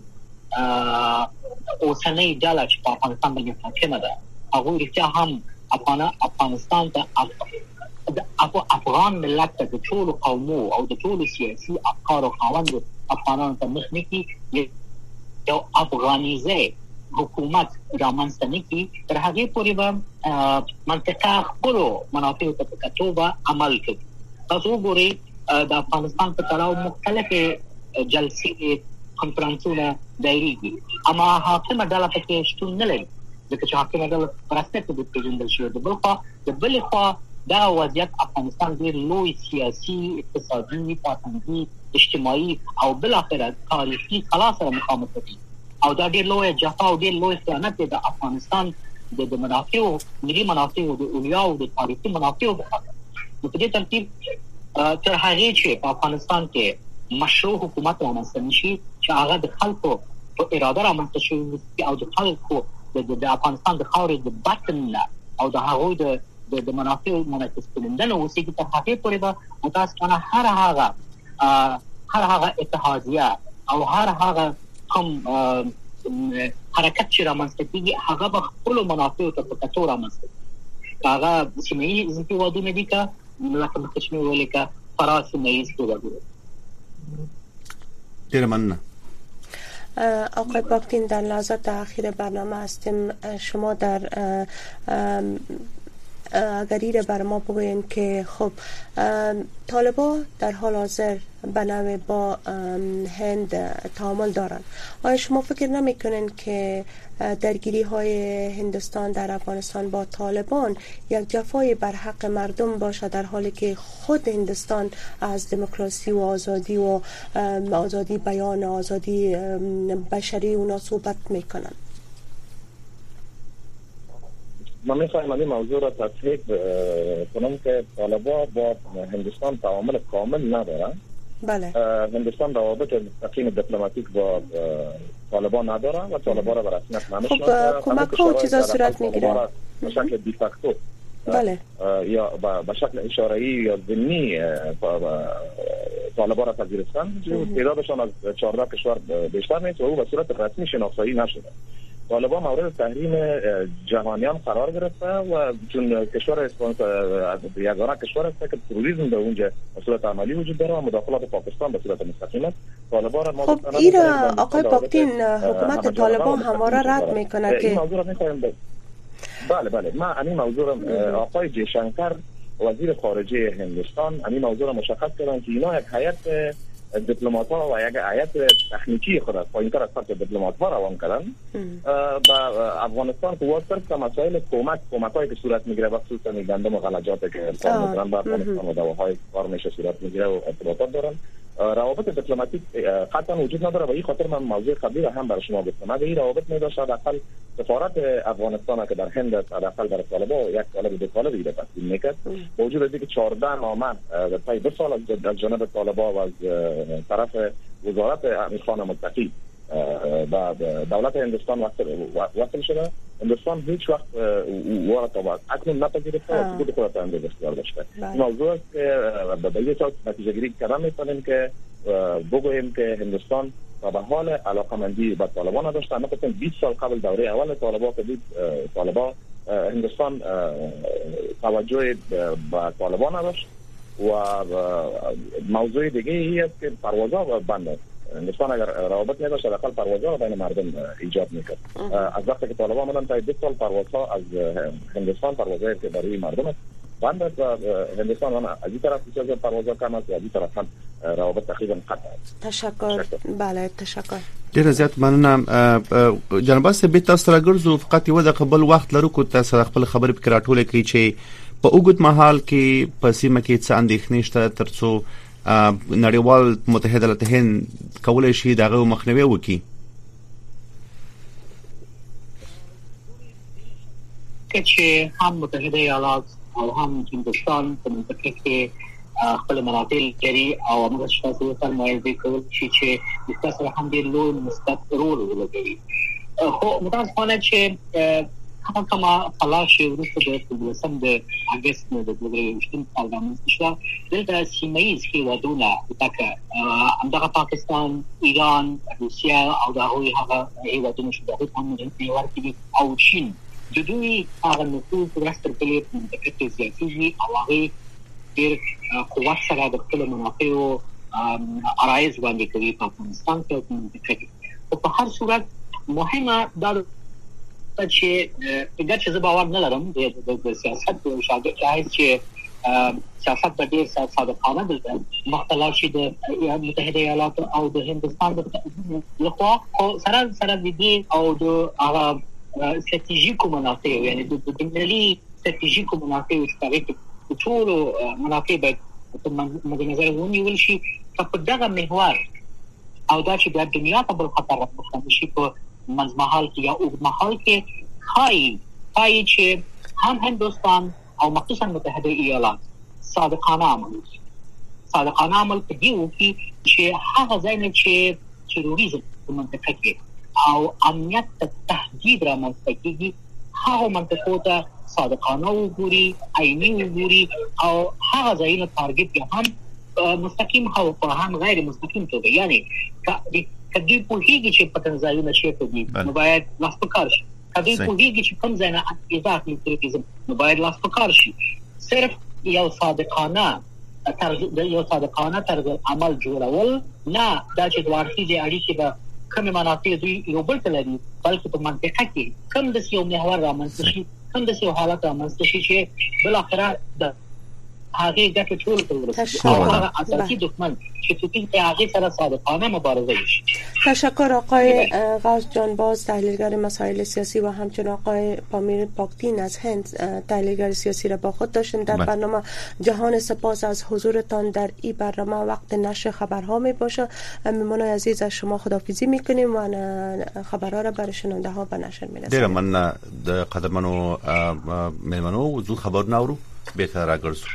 اوسنۍ ډله چې په افغانستان باندې حاکمه ده هغوی رښتیا هم افغانستان ته افغان ملت ته د ټولو قومو او د ټولو سیاسي افکارو خاوند افغانانو ته مخ نه کړي یو افغانیزه حکومت رامنځته نه کړي تر هغې پورې به منطقه خپلو منافعو ته په کتو به عمل کوي. تاسو وګورئ د افغانستان په تړاو مختلفې جلسې کنفرانسونه دایریږي اما حاکمه ډله پکې شتون نه لري ځکه چې حاکمه ډله په رسمیت باندې پیژندل شوې ده. د بلې خوا دا وضعیت افغانستان ډېر لوی سیاسي اقتصادي فرهنګي اجتماعي او بالاخره تاریخي خلا سره مخامخ دي او دا ډېر لوی جفا او ډېر لوی خیانت دی د افغانستان د منافعو ملي منافعو د اولیاءو د تاریخي منافعو په خاطر. نو په دې ترتیب تر هغې چې په افغانستان کې مشروع حکومت رامنځته نشي چې هغه د خلکو په اراده رامنځته شوی او د خلکو د افغانستان د خاورې د باطن نه او د هغوی د منافعو منعکس کېدل اوسېږي تر هغې پورې به متاسفانه هر هغه اتحادیه او هر هغه کوم حرکت چې رامنځته کېږي هغه به خپلو منافعو ته په کتو رامنځته کېږي. هغه سیمه ییز هېوادونه دي که لکه مخکې چې مې ویلې که فرا سیمه ییز هېوادونه. ډېره مننه. آقای باکتین در لحظات اخیر برنامه هستیم. شما در اگر بر ما بگوین که خب طالبا در حال حاضر به نوع با هند تعامل دارن، آیا شما فکر نمیکنین که درگیری های هندوستان در افغانستان با طالبان یک جفای بر حق مردم باشه در حالی که خود هندوستان از دموکراسی و آزادی بیان، آزادی بشری اونا صحبت میکنن؟ من میخوایم این موضوع را تصحیح کنم که طالبان با هندوستان تعامل کامل ندارن. بله. هندوستان روابط مستقیم دیپلماتیک با طالبان نداره و طالبان را به رسمیت نمیشناسه. خب کمک ها و چیزا صورت میگیره به شکل دی فاکتو بله یا به شکل اشاره‌ای یا ضمنی طالبان را پذیرفتن. تعدادشان از 14 کشور بیشتر نیست و او به صورت رسمی شناسایی نشده. طالبان مورد تحریم جهانیان قرار گرفته و چون کشور یگانه کشور است که تروریسم در اونجا به صورت عملی وجود داره و مداخلات پاکستان به صورت مستقیم است. طالبان ما خب این آقای باکتین حکومت طالبان همواره رد میکنه که بله من این موضوع آقای جیشنکر وزیر خارجه هندوستان این موضوع را مشخص کردن که اینا یک هیئت دیپلمات‌ها و یک هیئت تکنیکی خود از پایین‌تر از سطح دیپلمات‌ها روان کردن با افغانستان که واسه صرف مسائل کمک‌هایی که صورت میگیره و خصوصا گندم و غلجات که ارسال می‌کنن به افغانستان و دواهای فارمش صورت میگیره و ارتباطات دارن. روابط دیپلماتیک قطعا وجود نداره و این خاطر من موضوع قبلی را هم برای شما گفتم. اگه این روابط نداشت حداقل سفارت افغانستان که در هند است حداقل در طالبان یک طالب دو طالب دیگه تقدیم میکرد. با وجود اینکه 14 نامه در پای 2 سال از جانب طالبان و از طرف وزارت امیر خان متقی با دولت هندوستان وصل شده، هندوستان هیچ وقت وارد تا اکنون نپذیرفته و خود خودت انداز اختیار داشته. این موضوع است که به یه طور نتیجه گیری کردن میتونیم که بگوییم که هندوستان به حال علاقمندی به طالبان نداشته. مثلا 20 سال قبل دوره اول طالبان که دید طالبان هندوستان توجه به طالبان نداشت و موضوع دیگه ای است که پروازها بند است. هندوستان اگر روابط نداشت حداقل پروازها بین مردم ایجاد میکرد. از وقتی که طالبان آمدن تا 2 سال پروازها از هندوستان پروازهای که برای مردم است بند است و هندوستان از این طرف بسیار پروازها کم است و از این طرف هم روابط تقریبا قطع است. تشکر. بله تشکر. ډیر زیات مننه جناب ثابت. تاسو راګرځو فقط یو د قبل وخت لرو کو تاسو خپل خبرې فکر راټول کړئ چې په اوږد مهال کې په سیمه کې څه اندېښنې شته ترڅو نړیوال متحده ایالات هند کولای شي دغه مخنیوي وکړي. چې هم متحده ایالات او هم هندوستان په منطقه کې خپل منافع لري او موږ شاسو فرمایي چې تاسو هم د لوی مثبت رول ولري. خو متاسفانه چې کما فلاشي ورسره د سم د اگست د 2020 کال د مشره دلته سیمایي کې ودونه تکه همدغه پاکستان، ایران، روسیا او د هغه هیوادونو چې د هم د ورکړي او چین د دوی هغه نفوذ ورسره په منطقه کې زیاتېږي او هغه ډېر قوت سره د خپل منافع او عرایض باندې کوي په افغانستان کې او منطقه کې. په هر صورت مهمه دا چې اگر چې زه باور نه لرم د سیاست او شاګرد چې سیاست په ډېر صادقانه دلته مختلف شي د متحده ایالات او د هندوستان د لخوا او سره د دې او د هغه ستراتیژیکو منافع یعنی د ملي ستراتیژیکو منافع چې ټول منافع به مد نظر ونیول شي په دغه محور او دا چې د دنیا په بل خطر راځي شي په منځمهال کې یا اوږدمهال کې هاي چې هم هندوستان او مخصوصا متحده ایالات صادقانه عمل کوي چې هغه ځای نه چې تروریزم په منطقه کې او امنیت ته تهدید رامنځته کیږي هغه منطقو ته صادقانه وګوري، عیني وګوري او هغه ځای نه تارګت هم مستقیم او هم غیر مستقیم توګه یعنی کدی په هیڅ چې پټنځایونه شي کوي نو باید لاس پکار شي. کدی په هیڅ چې کوم ځای نه اضافي تروریزم نو باید لاس پکار شي. صرف یو صادقانه طرز عمل جوړول نه دا چې دوارخیزه اړیکې به کوم منافع دوی یو بل ته لري بلکې په منطقه کې کوم د یو محور رامنځته شي کوم د یو حالت رامنځته شي چې بل اخره د هغه د ټول ټول هغه اساسي دښمن چې توی هغه سره صادقانه مبارزه شي. تشکر آقای غوث جان باز تحلیلگر مسائل سیاسی و همچنین آقای پامیر پاکدین از هند تحلیلگر سیاسی را با خود داشتیم در برنامه. جهان سپاس از حضورتان در این برنامه. وقت نشر خبرها می باشه. مهمانان عزیز از شما خداحافظی میکنیم و خبرها را برای شنونده ها به نشر میرسونیم. ډیر من د قدرمنو مهمانو زو خبر ناورو بهتر راګرځو.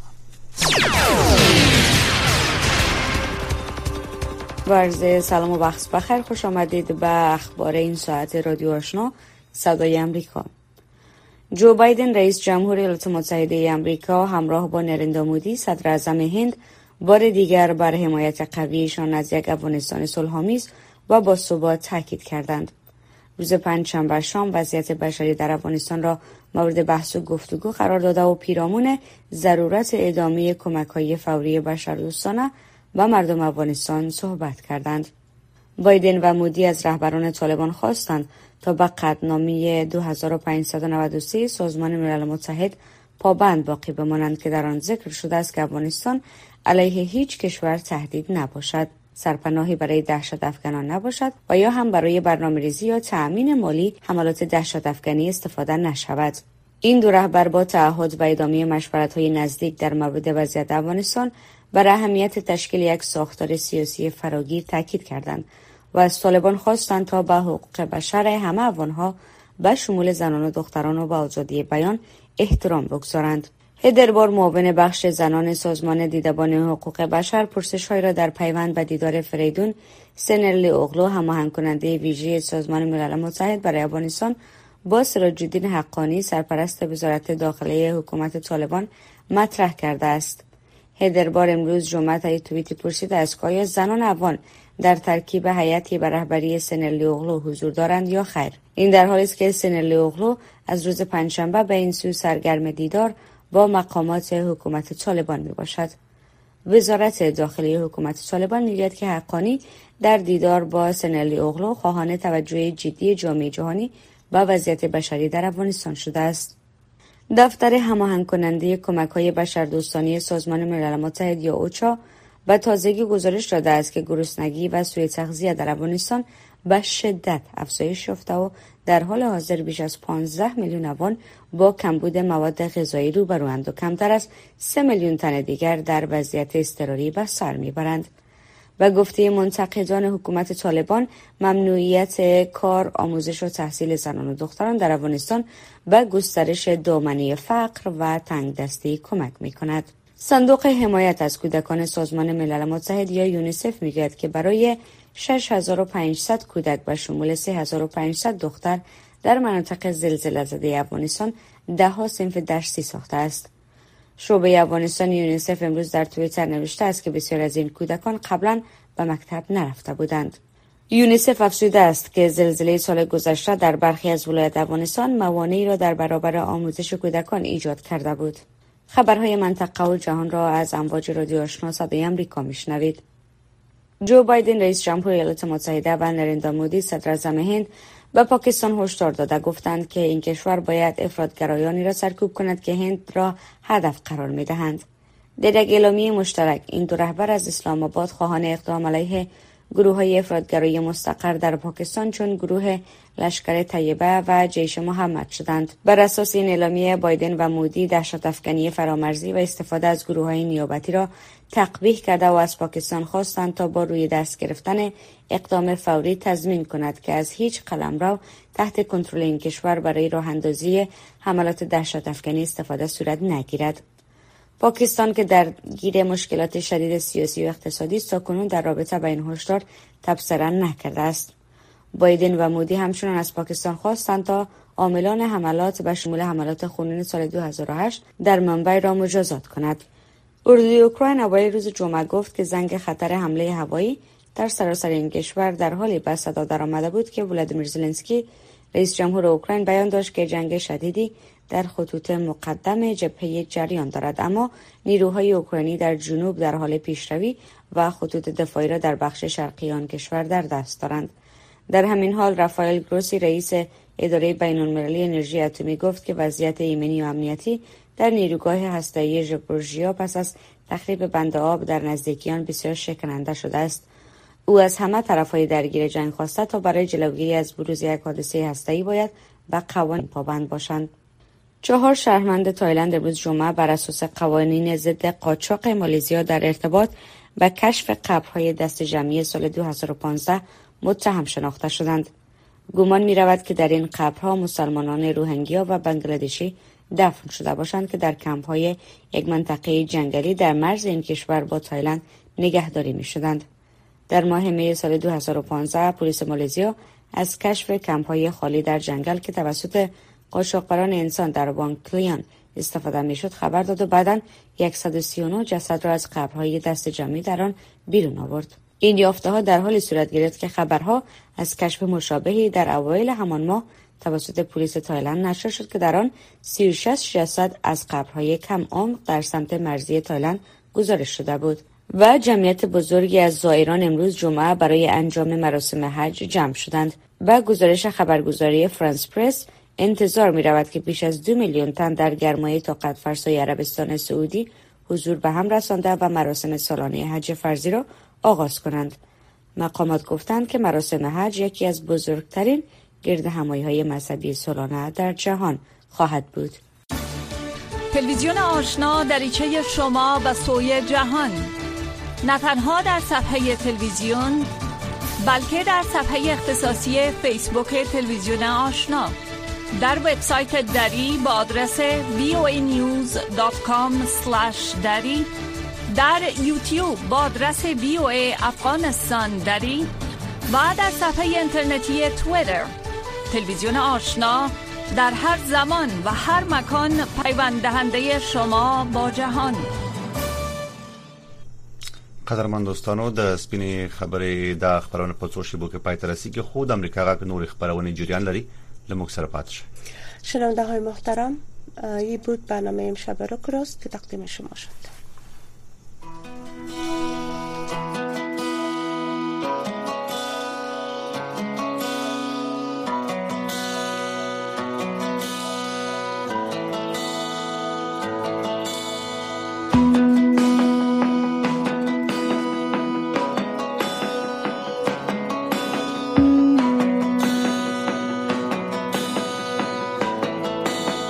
ورزه سلام و وقت بخیر، خوش آمدید به اخبار این ساعت رادیو آشنا صدای امریکا. جو بایدن رئیس جمهور ایالات متحده آمریکا همراه با نریندرا مودی صدر اعظم هند بار دیگر بر حمایت قویشان از یک افغانستان صلح‌آمیز و با ثبات تاکید کردند. روز پنجشنبه شام وضعیت بشری در افغانستان را مورد بحث و گفتگو قرار داده و پیرامون ضرورت ادامه کمک‌های فوری بشردوستانه و مردم افغانستان صحبت کردند. بایدن و مودی از رهبران طالبان خواستند تا به قطعنامه 2593 سازمان ملل متحد پابند باقی بمانند که در آن ذکر شده است که افغانستان علیه هیچ کشور تهدید نباشد، سرپناهی برای دهشت افغانان نباشد و یا هم برای برنامه‌ریزی یا تأمین مالی حملات دهشت افغانی استفاده نشود. این دو رهبر با تعهد و ادامه مشورت‌های نزدیک در مورد وضعیت افغانستان بر اهمیت تشکیل یک ساختار سیاسی فراگیر تاکید کردند و از طالبان خواستند تا به حقوق بشر همه افغان‌ها به شمول زنان و دختران و به آزادی بیان احترام بگذارند. هدربار معاون بخش زنان سازمان دیدبان حقوق بشر پرسش‌هایی را در پیوند به دیدار فریدون سنرلی اوغلو هماهنگ کننده ویژه سازمان ملل متحد برای افغانستان با سراج الدین حقانی سرپرست وزارت داخلی حکومت طالبان مطرح کرده است. هدربار امروز جمعه طی توییتی پرسید از آیا زنان افغان در ترکیب هیئتی به رهبری سنرلی اوغلو حضور دارند یا خیر. این در حالی است که سنرلی اوغلو از روز پنجشنبه به این سو سرگرم دیدار با مقامات حکومت طالبان می باشد. وزارت داخلی حکومت طالبان میگوید که حقانی در دیدار با سنلی اوغلو خواهان توجه جدی جامعه جهانی به وضعیت بشری در افغانستان شده است. دفتر هماهنگ کننده کمک‌های بشردوستانه سازمان ملل متحد یا اوچا به تازگی گزارش داده است که گرسنگی و سوء تغذیه در افغانستان به شدت افزایش یافته و در حال حاضر بیش از 15 میلیون افغان با کمبود مواد غذایی روبروند و کمتر از 3 میلیون تن دیگر در وضعیت اضطراری به سر میبرند. به گفته منتقدان حکومت طالبان، ممنوعیت کار، آموزش و تحصیل زنان و دختران در افغانستان به گسترش دامنه فقر و تنگدستی کمک می‌کند. صندوق حمایت از کودکان سازمان ملل متحد یا یونیسف میگوید که برای 6500 کودک به شمول 3500 دختر در مناطق زلزله زده افغانستان 10 صنف درسی ساخته است. شعبه افغانستان یونیسف امروز در توییتر نوشته است که بسیار از این کودکان قبلا به مکتب نرفته بودند. یونیسف افزوده است که زلزله سال گذشته در برخی از ولایات افغانستان موانعی را در برابر آموزش کودکان ایجاد کرده بود. خبرهای منطقه و جهان را از امواج رادیو آشنا صدای آمریکا میشنوید. جو بایدن رئیس جمهور ایالات متحده و نریندرا مودی صدر اعظم هند به پاکستان هشدار داده گفتند که این کشور باید افراطگرایانی را سرکوب کند که هند را هدف قرار می‌دهند. در یک اعلامیه مشترک این دو رهبر از اسلام آباد خواهان اقدام علیه گروه‌های افراطگرایی مستقر در پاکستان چون گروه لشکر طیبه و جیش محمد شدند. بر اساس این اعلامیه بایدن و مودی دهشت‌افکنی فرامرزی و استفاده از گروه‌های نیابتی را تقبیح کرده و از پاکستان خواستند تا با روی دست گرفتن اقدام فوری تضمین کند که از هیچ قلمرو تحت کنترل این کشور برای راه اندازی حملات دهشت‌افکنی استفاده صورت نگیرد. پاکستان که درگیر مشکلات شدید سیاسی و اقتصادی است تاکنون در رابطه با این هشدار تبصره نکرده است. بایدن و مودی همچنان از پاکستان خواستند تا عاملان حملات به شمول حملات خونین سال 2008 در منبع را مجازات کند. اردوی اوکراین اوایل روز جمعه گفت که زنگ خطر حمله هوایی در سراسر این کشور در حالی به صدا درآمده بود که ولادیمیر زلنسکی رئیس جمهور اوکراین بیان داشت که جنگ شدیدی در خطوط مقدم جبهه جریان دارد، اما نیروهای اوکراینی در جنوب در حال پیشروی و خطوط دفاعی را در بخش شرقی آن کشور در دست دارند. در همین حال رافائل گروسی رئیس اداره بین‌المللی انرژی اتمی گفت که وضعیت ایمنی و امنیتی در نیروگاه هسته‌ای ژاپورژیا پس از تخریب بند آب در نزدیکی آن بسیار شکننده شده است. او از همه طرف‌های درگیر جنگ خواسته تا برای جلوگیری از بروز یک حادثه هسته‌ای باید به قوانین پابند باشند. 4 شهروند تایلند امروز جمعه بر اساس قوانین ضد قاچاق مالزیا در ارتباط با کشف قبرهای دست جمعی سال 2015 متهم شناخته شدند. گمان می رود که در این قبرها مسلمانان روهینگیا و بنگلادشی دفن شده باشند که در کمپ‌های یک منطقه جنگلی در مرز این کشور با تایلند نگهداری می شدند. در ماه می سال 2015 پلیس مالزیا از کشف کمپ‌های خالی در جنگل که توسط قاچاقبران انسان در بانگ کلیان استفاده میشد خبر داد و بعداً 139 جسد را از قبرهای دست جمعی در آن بیرون آورد. این یافته‌ها در حالی صورت گرفت که خبرها از کشف مشابهی در اوایل همان ماه توسط پلیس تایلند نشر شد که در آن 36 جسد از قبرهای کم عمق در سمت مرزی تایلند گزارش شده بود و جمعیت بزرگی از زائران امروز جمعه برای انجام مراسم حج جمع شدند. با گزارش خبرگزاری فرانس پرس انتظار می رود که بیش از 2 میلیون تن در گرمای طاقت فرسای عربستان سعودی حضور به هم رسانده و مراسم سالانه حج فرضی را آغاز کنند. مقامات گفتند که مراسم حج یکی از بزرگترین گردهمایی‌های مذهبی سالانه در جهان خواهد بود. تلویزیون آشنا دریچه شما به سوی جهان، نه تنها در صفحه تلویزیون بلکه در صفحه اختصاصی فیسبوک تلویزیون آشنا، در وبسایت دری با آدرس voanews.com/dari، در یوتیوب با آدرس VOA افغانستان دری و در صفحه اینترنتی توییتر. تلویزیون آشنا در هر زمان و هر مکان پیوند دهنده شما با جهان. قدرمن دوستانو د سپینې خبرې د خبرونو په څو شیبو کې پای ته رسیږي خو د امریکا غږ نور خبرونه جریان لري لموږ سره پاتې شئ. شنونده های محترم، این بود برنامه امشب روک راست که تقدیم شما شد.